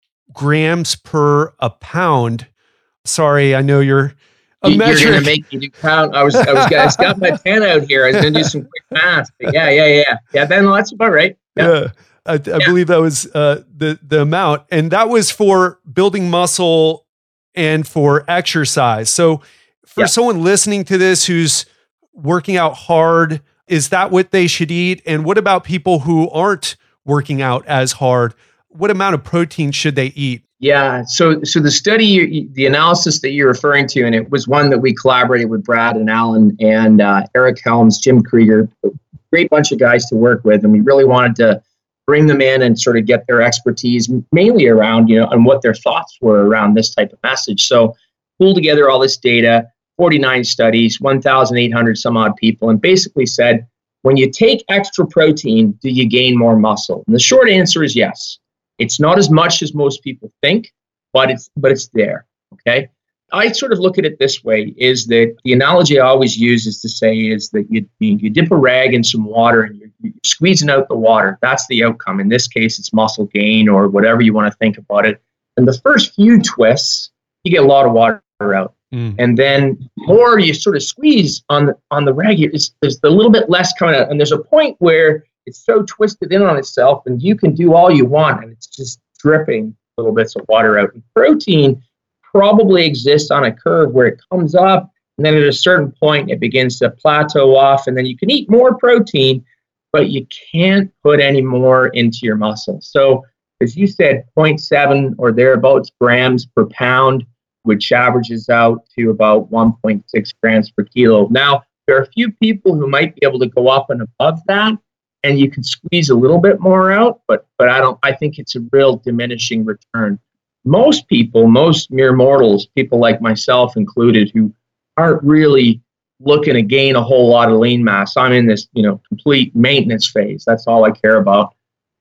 grams per a pound. Sorry, I know you're a metric. You're going to make me do pound. I got my pen out here. I was going to do some quick math. But yeah. Ben, that's about right. Yeah. I believe that was the amount. And that was for building muscle and for exercise. So for someone listening to this who's working out hard, is that what they should eat? And what about people who aren't working out as hard? What amount of protein should they eat? Yeah, so the study, the analysis that you're referring to, and it was one that we collaborated with Brad and Alan and Eric Helms, Jim Krieger, great bunch of guys to work with, and we really wanted to bring them in and sort of get their expertise, mainly around, and what their thoughts were around this type of message. So pulled together all this data, 49 studies, 1,800 some odd people, and basically said, when you take extra protein, do you gain more muscle? And the short answer is yes. It's not as much as most people think, but it's there. Okay. I sort of look at it this way: is that the analogy I always use is to say is that you dip a rag in some water and you're squeezing out the water. That's the outcome. In this case, it's muscle gain or whatever you want to think about it. And the first few twists, you get a lot of water out. And then more you sort of squeeze on the rag, there's a little bit less coming out. And there's a point where it's so twisted in on itself and you can do all you want and it's just dripping little bits of water out. And protein probably exists on a curve where it comes up and then at a certain point it begins to plateau off, and then you can eat more protein, but you can't put any more into your muscle. So as you said, 0.7 or thereabouts grams per pound, which averages out to about 1.6 grams per kilo. Now, there are a few people who might be able to go up and above that, and you can squeeze a little bit more out, but I think it's a real diminishing return. Most people, most mere mortals, people like myself included, who aren't really looking to gain a whole lot of lean mass. I'm in this, complete maintenance phase. That's all I care about.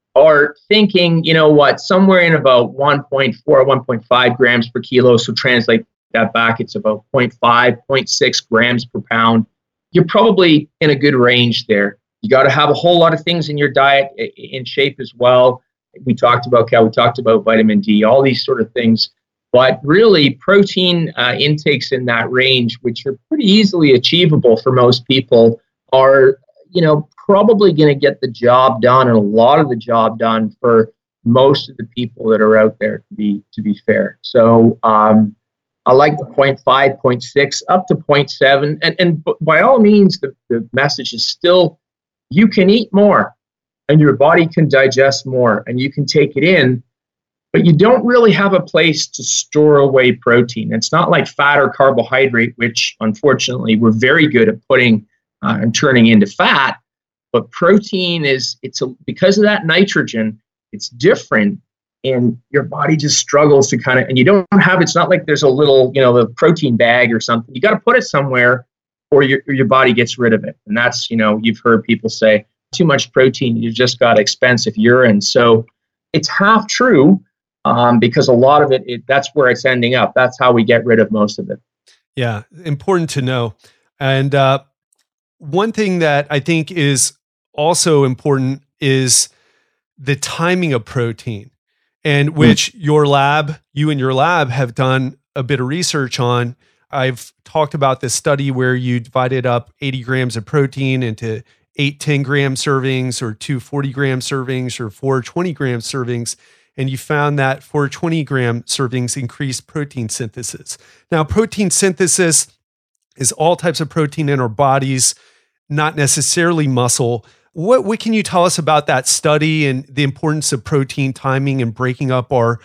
Or thinking, somewhere in about 1.4, 1.5 grams per kilo. So translate that back, it's about 0.5, 0.6 grams per pound. You're probably in a good range there. You got to have a whole lot of things in your diet in shape as well. We talked about vitamin D, all these sort of things. But really, protein intakes in that range, which are pretty easily achievable for most people, are probably going to get the job done, and a lot of the job done for most of the people that are out there, to be fair. So I like the 0.5, 0.6, up to 0.7. And by all means, the message is still, you can eat more and your body can digest more and you can take it in, but you don't really have a place to store away protein. It's not like fat or carbohydrate, which unfortunately we're very good at putting and turning into fat. But protein because of that nitrogen, it's different. And your body just struggles to and you don't have, it's not like there's a little, the protein bag or something. You got to put it somewhere or your body gets rid of it. And that's, you've heard people say too much protein, you just got expensive urine. So it's half true because a lot of it, that's where it's ending up. That's how we get rid of most of it. Yeah. Important to know. And one thing that I think is also important is the timing of protein. And which you and your lab have done a bit of research on. I've talked about this study where you divided up 80 grams of protein into 8 10-gram servings or 2 40-gram servings or 4 20-gram servings. And you found that 4 20-gram servings increased protein synthesis. Now, protein synthesis is all types of protein in our bodies, not necessarily muscle. What can you tell us about that study and the importance of protein timing and breaking up our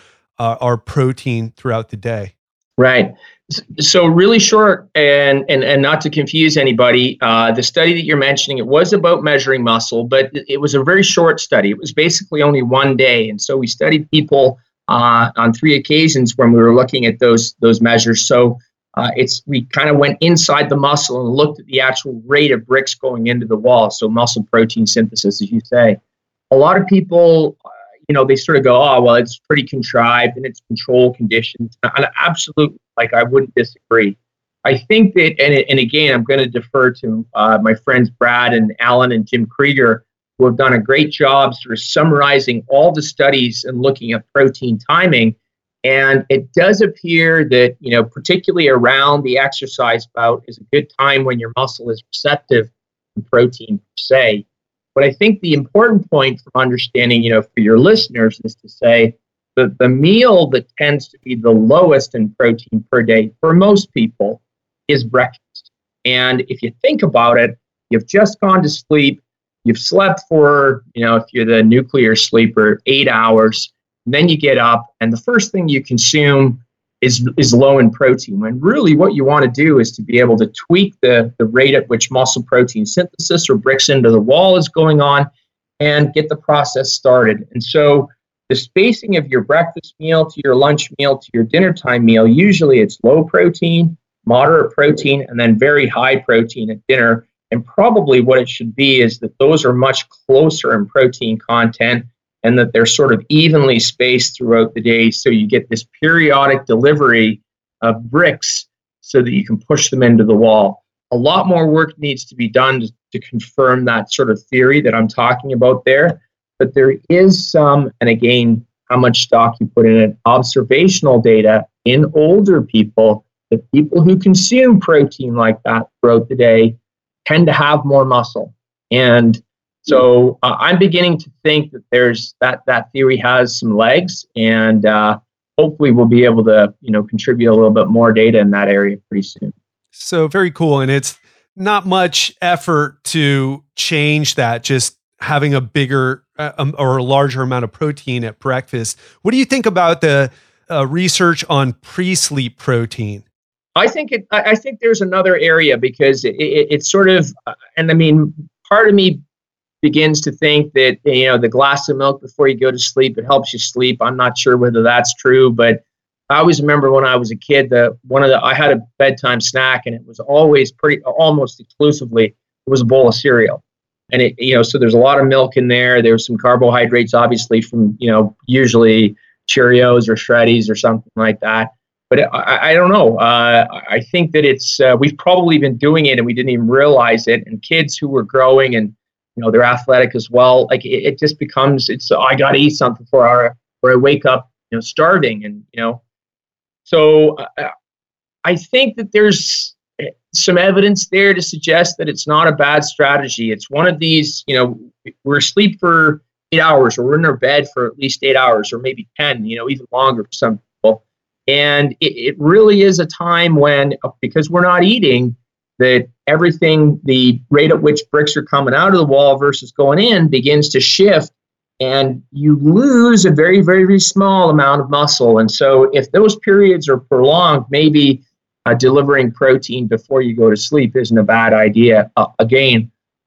protein throughout the day? Right. So really short and not to confuse anybody, the study that you're mentioning, it was about measuring muscle, but it was a very short study. It was basically only one day. And so we studied people on 3 occasions when we were looking at those measures. So we kind of went inside the muscle and looked at the actual rate of bricks going into the wall. So muscle protein synthesis, as you say. A lot of people, they sort of go, oh, well, it's pretty contrived and it's control conditions. And absolutely, I wouldn't disagree. I think that, and again, I'm going to defer to my friends Brad and Alan and Jim Krieger, who have done a great job sort of summarizing all the studies and looking at protein timing. And it does appear that, particularly around the exercise bout is a good time when your muscle is receptive to protein per se. But I think the important point from understanding, for your listeners is to say that the meal that tends to be the lowest in protein per day for most people is breakfast. And if you think about it, you've just gone to sleep, you've slept for, if you're the nuclear sleeper, 8 hours. And then you get up, and the first thing you consume is low in protein. When really what you want to do is to be able to tweak the rate at which muscle protein synthesis or bricks into the wall is going on and get the process started. And so the spacing of your breakfast meal to your lunch meal to your dinner time meal, usually it's low protein, moderate protein, and then very high protein at dinner. And probably what it should be is that those are much closer in protein content and that they're sort of evenly spaced throughout the day. So you get this periodic delivery of bricks so that you can push them into the wall. A lot more work needs to be done to confirm that sort of theory that I'm talking about there. But there is some, and again, how much stock you put in it, observational data in older people, that people who consume protein like that throughout the day tend to have more muscle. And so I'm beginning to think that there's that theory has some legs, and hopefully we'll be able to contribute a little bit more data in that area pretty soon. So very cool, and it's not much effort to change that. Just having a bigger or a larger amount of protein at breakfast. What do you think about the research on pre-sleep protein? I think there's another area because it's sort of, and I mean, part of me begins to think that, the glass of milk before you go to sleep, it helps you sleep. I'm not sure whether that's true, but I always remember when I was a kid that I had a bedtime snack, and it was always almost exclusively, it was a bowl of cereal. And so there's a lot of milk in there. There's some carbohydrates, obviously, from, usually Cheerios or Shreddies or something like that. But I don't know. I think that it's, we've probably been doing it and we didn't even realize it. And kids who were growing and, they're athletic as well. Like it just becomes, I got to eat something or I wake up, starving. And, so I think that there's some evidence there to suggest that it's not a bad strategy. It's one of these, we're asleep for 8 hours or we're in our bed for at least 8 hours or maybe 10, even longer for some people. And it really is a time when, because we're not eating, that everything, the rate at which bricks are coming out of the wall versus going in begins to shift, and you lose a very, very, very small amount of muscle. And so if those periods are prolonged, maybe delivering protein before you go to sleep isn't a bad idea. Again,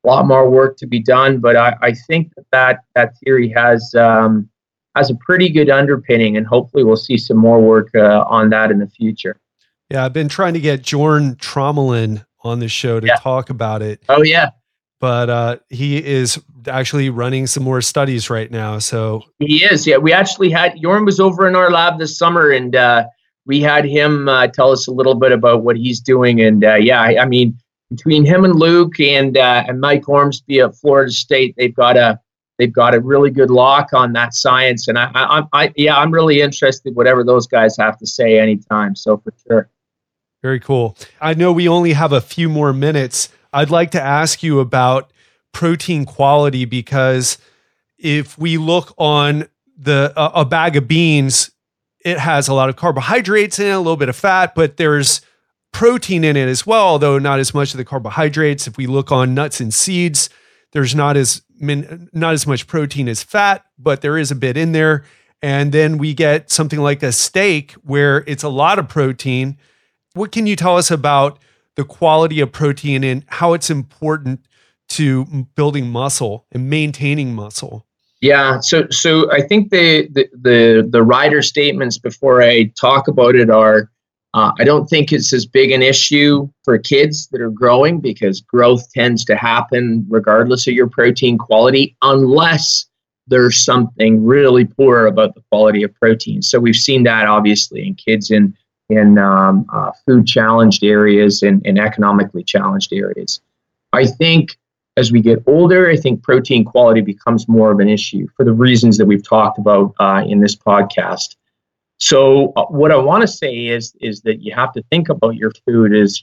a lot more work to be done, but I think that theory has a pretty good underpinning, and hopefully we'll see some more work on that in the future. Yeah, I've been trying to get Jorn Tromelin on the show to talk about it. Oh, yeah. But he is actually running some more studies right now. So he is. Yeah, we actually had Jorn was over in our lab this summer, and we had him tell us a little bit about what he's doing. And I mean, between him and Luke and Mike Ormsby at Florida State, they've got a really good lock on that science. And I'm really interested whatever those guys have to say anytime. So for sure. Very cool. I know we only have a few more minutes. I'd like to ask you about protein quality, because if we look on a bag of beans, it has a lot of carbohydrates in it, a little bit of fat, but there's protein in it as well, although not as much of the carbohydrates. If we look on nuts and seeds, there's not as much protein as fat, but there is a bit in there. And then we get something like a steak where it's a lot of protein. What can you tell us about the quality of protein and how it's important to building muscle and maintaining muscle? Yeah, so I think the rider statements before I talk about it are, I don't think it's as big an issue for kids that are growing, because growth tends to happen regardless of your protein quality, unless there's something really poor about the quality of protein. So we've seen that obviously in kids in food challenged areas and economically challenged areas. I think as we get older, I think protein quality becomes more of an issue for the reasons that we've talked about in this podcast. So what I want to say is that you have to think about your food as,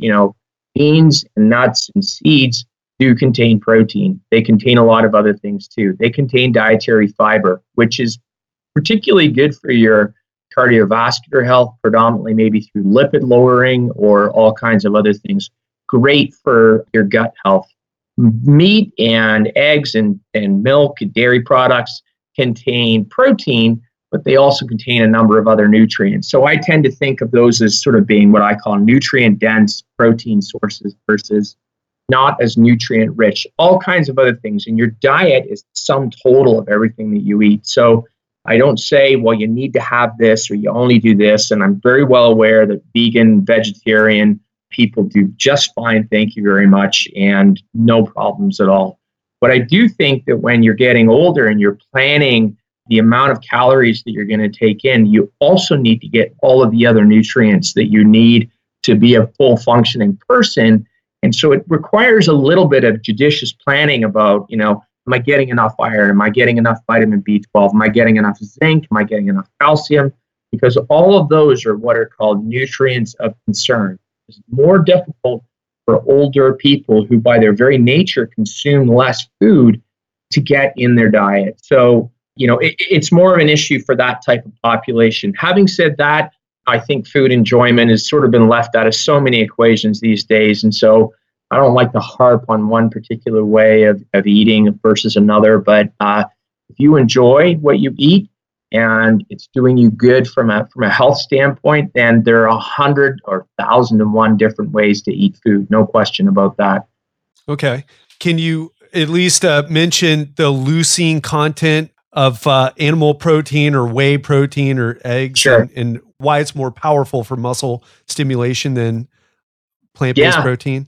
beans and nuts and seeds do contain protein. They contain a lot of other things too. They contain dietary fiber, which is particularly good for your cardiovascular health, predominantly maybe through lipid lowering or all kinds of other things. Great for your gut health. Meat and eggs and milk and dairy products contain protein, but they also contain a number of other nutrients. So I tend to think of those as sort of being what I call nutrient-dense protein sources versus not as nutrient-rich. All kinds of other things. And your diet is the sum total of everything that you eat. So I don't say, well, you need to have this or you only do this. And I'm very well aware that vegan, vegetarian people do just fine, thank you very much, and no problems at all. But I do think that when you're getting older and you're planning the amount of calories that you're going to take in, you also need to get all of the other nutrients that you need to be a full functioning person. And so it requires a little bit of judicious planning about, am I getting enough iron? Am I getting enough vitamin B12? Am I getting enough zinc? Am I getting enough calcium? Because all of those are what are called nutrients of concern. It's more difficult for older people who by their very nature consume less food to get in their diet. So, it's more of an issue for that type of population. Having said that, I think food enjoyment has sort of been left out of so many equations these days. And so I don't like to harp on one particular way of eating versus another. But if you enjoy what you eat and it's doing you good from a health standpoint, then there are 100 or 1,001 different ways to eat food. No question about that. Okay. Can you at least mention the leucine content of animal protein or whey protein or eggs? Sure. And why it's more powerful for muscle stimulation than plant-based protein?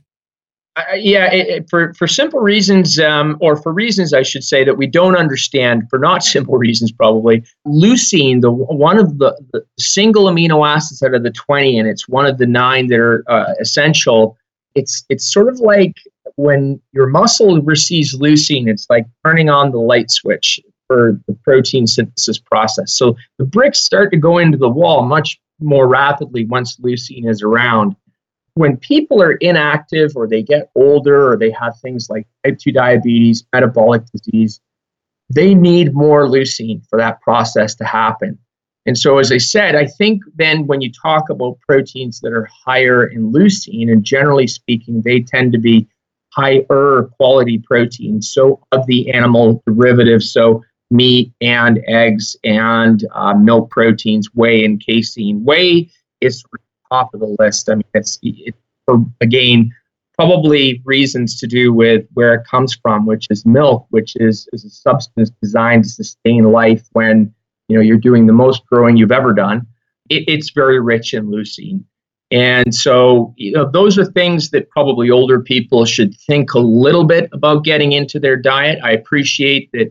For simple reasons, or for reasons I should say that we don't understand, for not simple reasons probably, leucine, one of the single amino acids out of the 20, and it's one of the 9 that are essential. It's sort of like when your muscle receives leucine, it's like turning on the light switch for the protein synthesis process. So the bricks start to go into the wall much more rapidly once leucine is around. When people are inactive or they get older or they have things like type 2 diabetes, metabolic disease, they need more leucine for that process to happen. And so, as I said, I think then when you talk about proteins that are higher in leucine, and generally speaking, they tend to be higher quality proteins, so of the animal derivatives, so meat and eggs and milk proteins, whey and casein. Whey is top of the list. I mean, it's again, probably reasons to do with where it comes from, which is milk, which is a substance designed to sustain life when you're doing the most growing you've ever done. It's very rich in leucine. And so, those are things that probably older people should think a little bit about getting into their diet. I appreciate that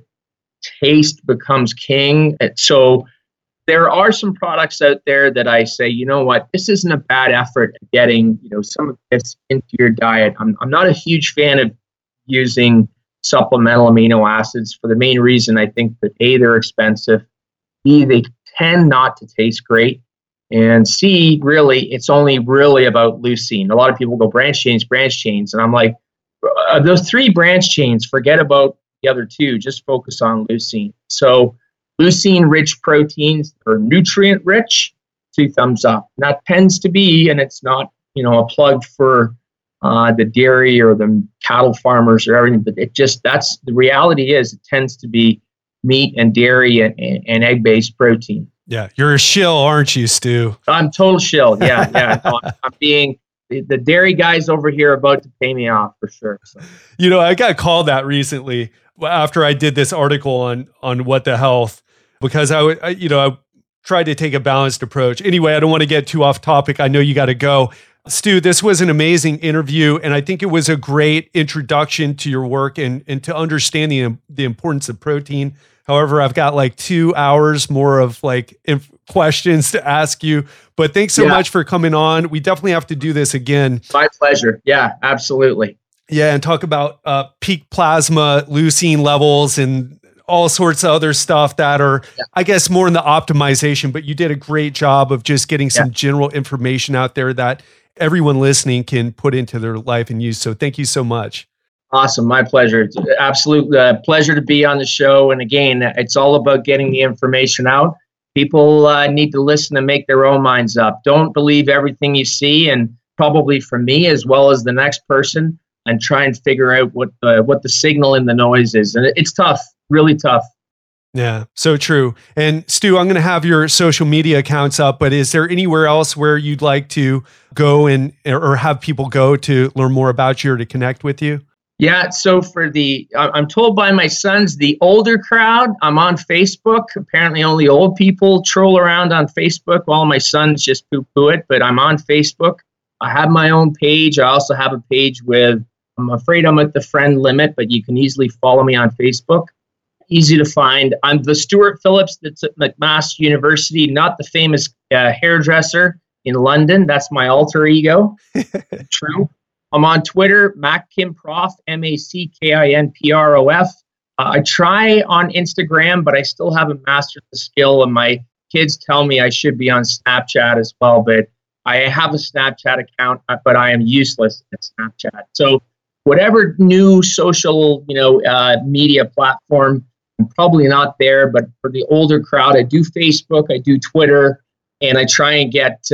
taste becomes king. So there are some products out there that I say, you know what, this isn't a bad effort at getting, some of this into your diet. I'm not a huge fan of using supplemental amino acids for the main reason I think that A, they're expensive, B, they tend not to taste great, and C, really, it's only really about leucine. A lot of people go branch chains, and I'm like, those 3 branch chains, forget about the other 2, just focus on leucine. So leucine-rich proteins are nutrient-rich, 2 thumbs up. And that tends to be, and it's not, a plug for the dairy or the cattle farmers or everything, but that's the reality is it tends to be meat and dairy and egg-based protein. Yeah, you're a shill, aren't you, Stu? I'm total shill. Yeah. No, I'm being the dairy guys over here are about to pay me off for sure. So. I got called that recently after I did this article on What the Health, because I tried to take a balanced approach. Anyway, I don't want to get too off topic. I know you got to go. Stu, this was an amazing interview, and I think it was a great introduction to your work and to understanding the importance of protein. However, I've got like 2 hours more of questions to ask you, but thanks so much for coming on. We definitely have to do this again. My pleasure. Yeah, absolutely. Yeah, and talk about peak plasma leucine levels and all sorts of other stuff that are, I guess, more in the optimization, but you did a great job of just getting some general information out there that everyone listening can put into their life and use. So thank you so much. Awesome. My pleasure. It's an absolute pleasure to be on the show. And again, it's all about getting the information out. People need to listen and make their own minds up. Don't believe everything you see, and probably for me as well as the next person, and try and figure out what the signal in the noise is. And it's tough, really tough. Yeah, so true. And Stu, I'm going to have your social media accounts up, but is there anywhere else where you'd like to go or have people go to learn more about you or to connect with you? Yeah, so I'm told by my sons, the older crowd, I'm on Facebook. Apparently only old people troll around on Facebook. All my sons just poo-poo it, but I'm on Facebook. I have my own page. I also have a page I'm afraid I'm at the friend limit, but you can easily follow me on Facebook. Easy to find. I'm the Stuart Phillips that's at McMaster University, not the famous hairdresser in London. That's my alter ego. True. I'm on Twitter, MacKinProf, MacKinProf. I try on Instagram, but I still haven't mastered the skill, and my kids tell me I should be on Snapchat as well, but I have a Snapchat account, but I am useless at Snapchat. So whatever new social, media platform, I'm probably not there, but for the older crowd, I do Facebook, I do Twitter, and I try and get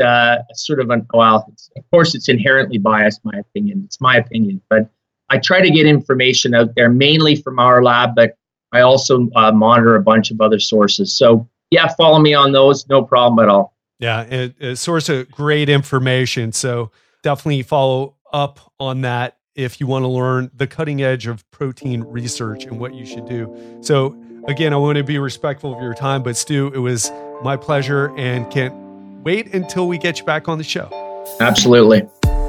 of course it's inherently biased, my opinion. It's my opinion, but I try to get information out there, mainly from our lab, but I also monitor a bunch of other sources. So yeah, follow me on those, no problem at all. Yeah, a source of great information. So definitely follow up on that if you want to learn the cutting edge of protein research and what you should do. So again, I want to be respectful of your time, but Stu, it was my pleasure and can't wait until we get you back on the show. Absolutely.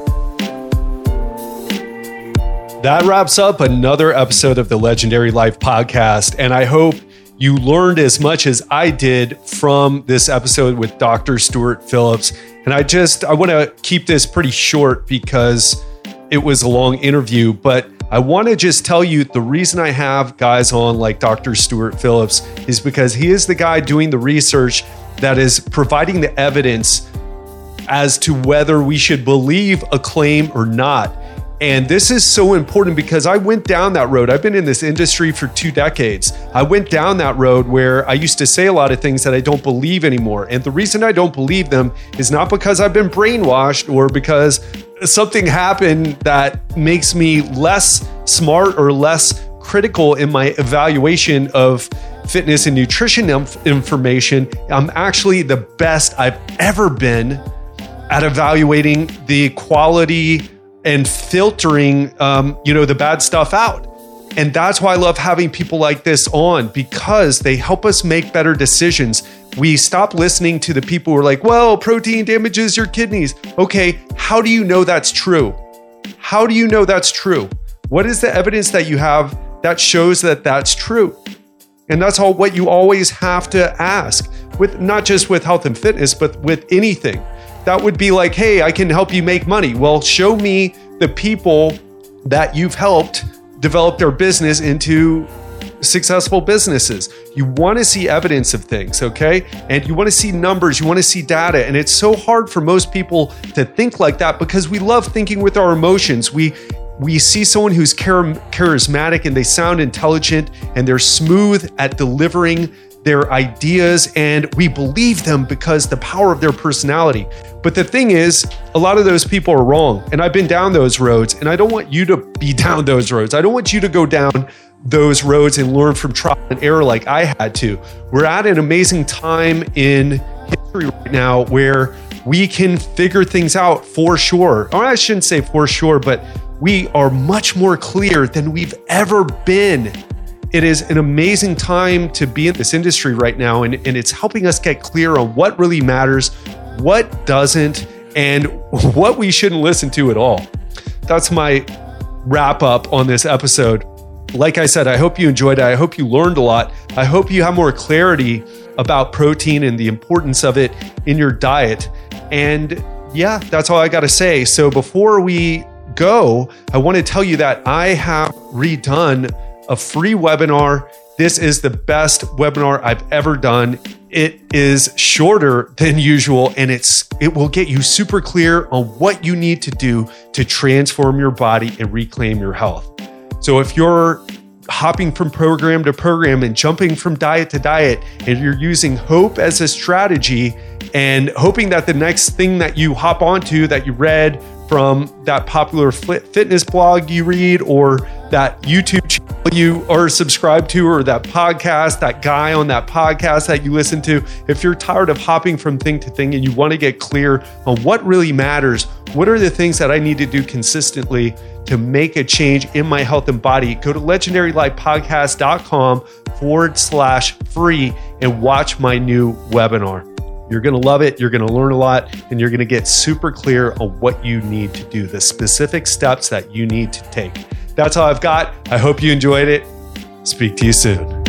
That wraps up another episode of the Legendary Life podcast. And I hope you learned as much as I did from this episode with Dr. Stuart Phillips. And I want to keep this pretty short because it was a long interview, but I want to just tell you the reason I have guys on like Dr. Stuart Phillips is because he is the guy doing the research that is providing the evidence as to whether we should believe a claim or not. And this is so important because I went down that road. I've been in this industry for 2 decades. I went down that road where I used to say a lot of things that I don't believe anymore. And the reason I don't believe them is not because I've been brainwashed or because something happened that makes me less smart or less critical in my evaluation of fitness and nutrition information. I'm actually the best I've ever been at evaluating the quality and filtering, the bad stuff out. And that's why I love having people like this on, because they help us make better decisions. We stop listening to the people who are like, well, protein damages your kidneys. Okay, how do you know that's true? How do you know that's true? What is the evidence that you have that shows that that's true? And that's what you always have to ask, with not just with health and fitness, but with anything. That would be like, hey, I can help you make money. Well, show me the people that you've helped develop their business into successful businesses. You want to see evidence of things, okay? And you want to see numbers, you want to see data. And it's so hard for most people to think like that because we love thinking with our emotions. We see someone who's charismatic and they sound intelligent and they're smooth at delivering their ideas, and we believe them because the power of their personality. But the thing is, a lot of those people are wrong. And I've been down those roads, and I don't want you to be down those roads. I don't want you to go down those roads and learn from trial and error like I had to. We're at an amazing time in history right now where we can figure things out for sure. Or I shouldn't say for sure, but we are much more clear than we've ever been. It is an amazing time to be in this industry right now, and it's helping us get clear on what really matters, what doesn't, and what we shouldn't listen to at all. That's my wrap up on this episode. Like I said, I hope you enjoyed it. I hope you learned a lot. I hope you have more clarity about protein and the importance of it in your diet. And yeah, that's all I got to say. So before we go, I want to tell you that I have redone a free webinar. This is the best webinar I've ever done. It is shorter than usual, and it will get you super clear on what you need to do to transform your body and reclaim your health. So if you're hopping from program to program and jumping from diet to diet, and you're using hope as a strategy and hoping that the next thing that you hop onto that you read from that popular fitness blog you read, or that YouTube channel you are subscribed to, or that podcast, that guy on that podcast that you listen to, if you're tired of hopping from thing to thing and you want to get clear on what really matters, what are the things that I need to do consistently to make a change in my health and body, go to legendarylifepodcast.com/free and watch my new webinar. You're going to love it. You're going to learn a lot, and you're going to get super clear on what you need to do, the specific steps that you need to take. That's all I've got. I hope you enjoyed it. Speak to you soon.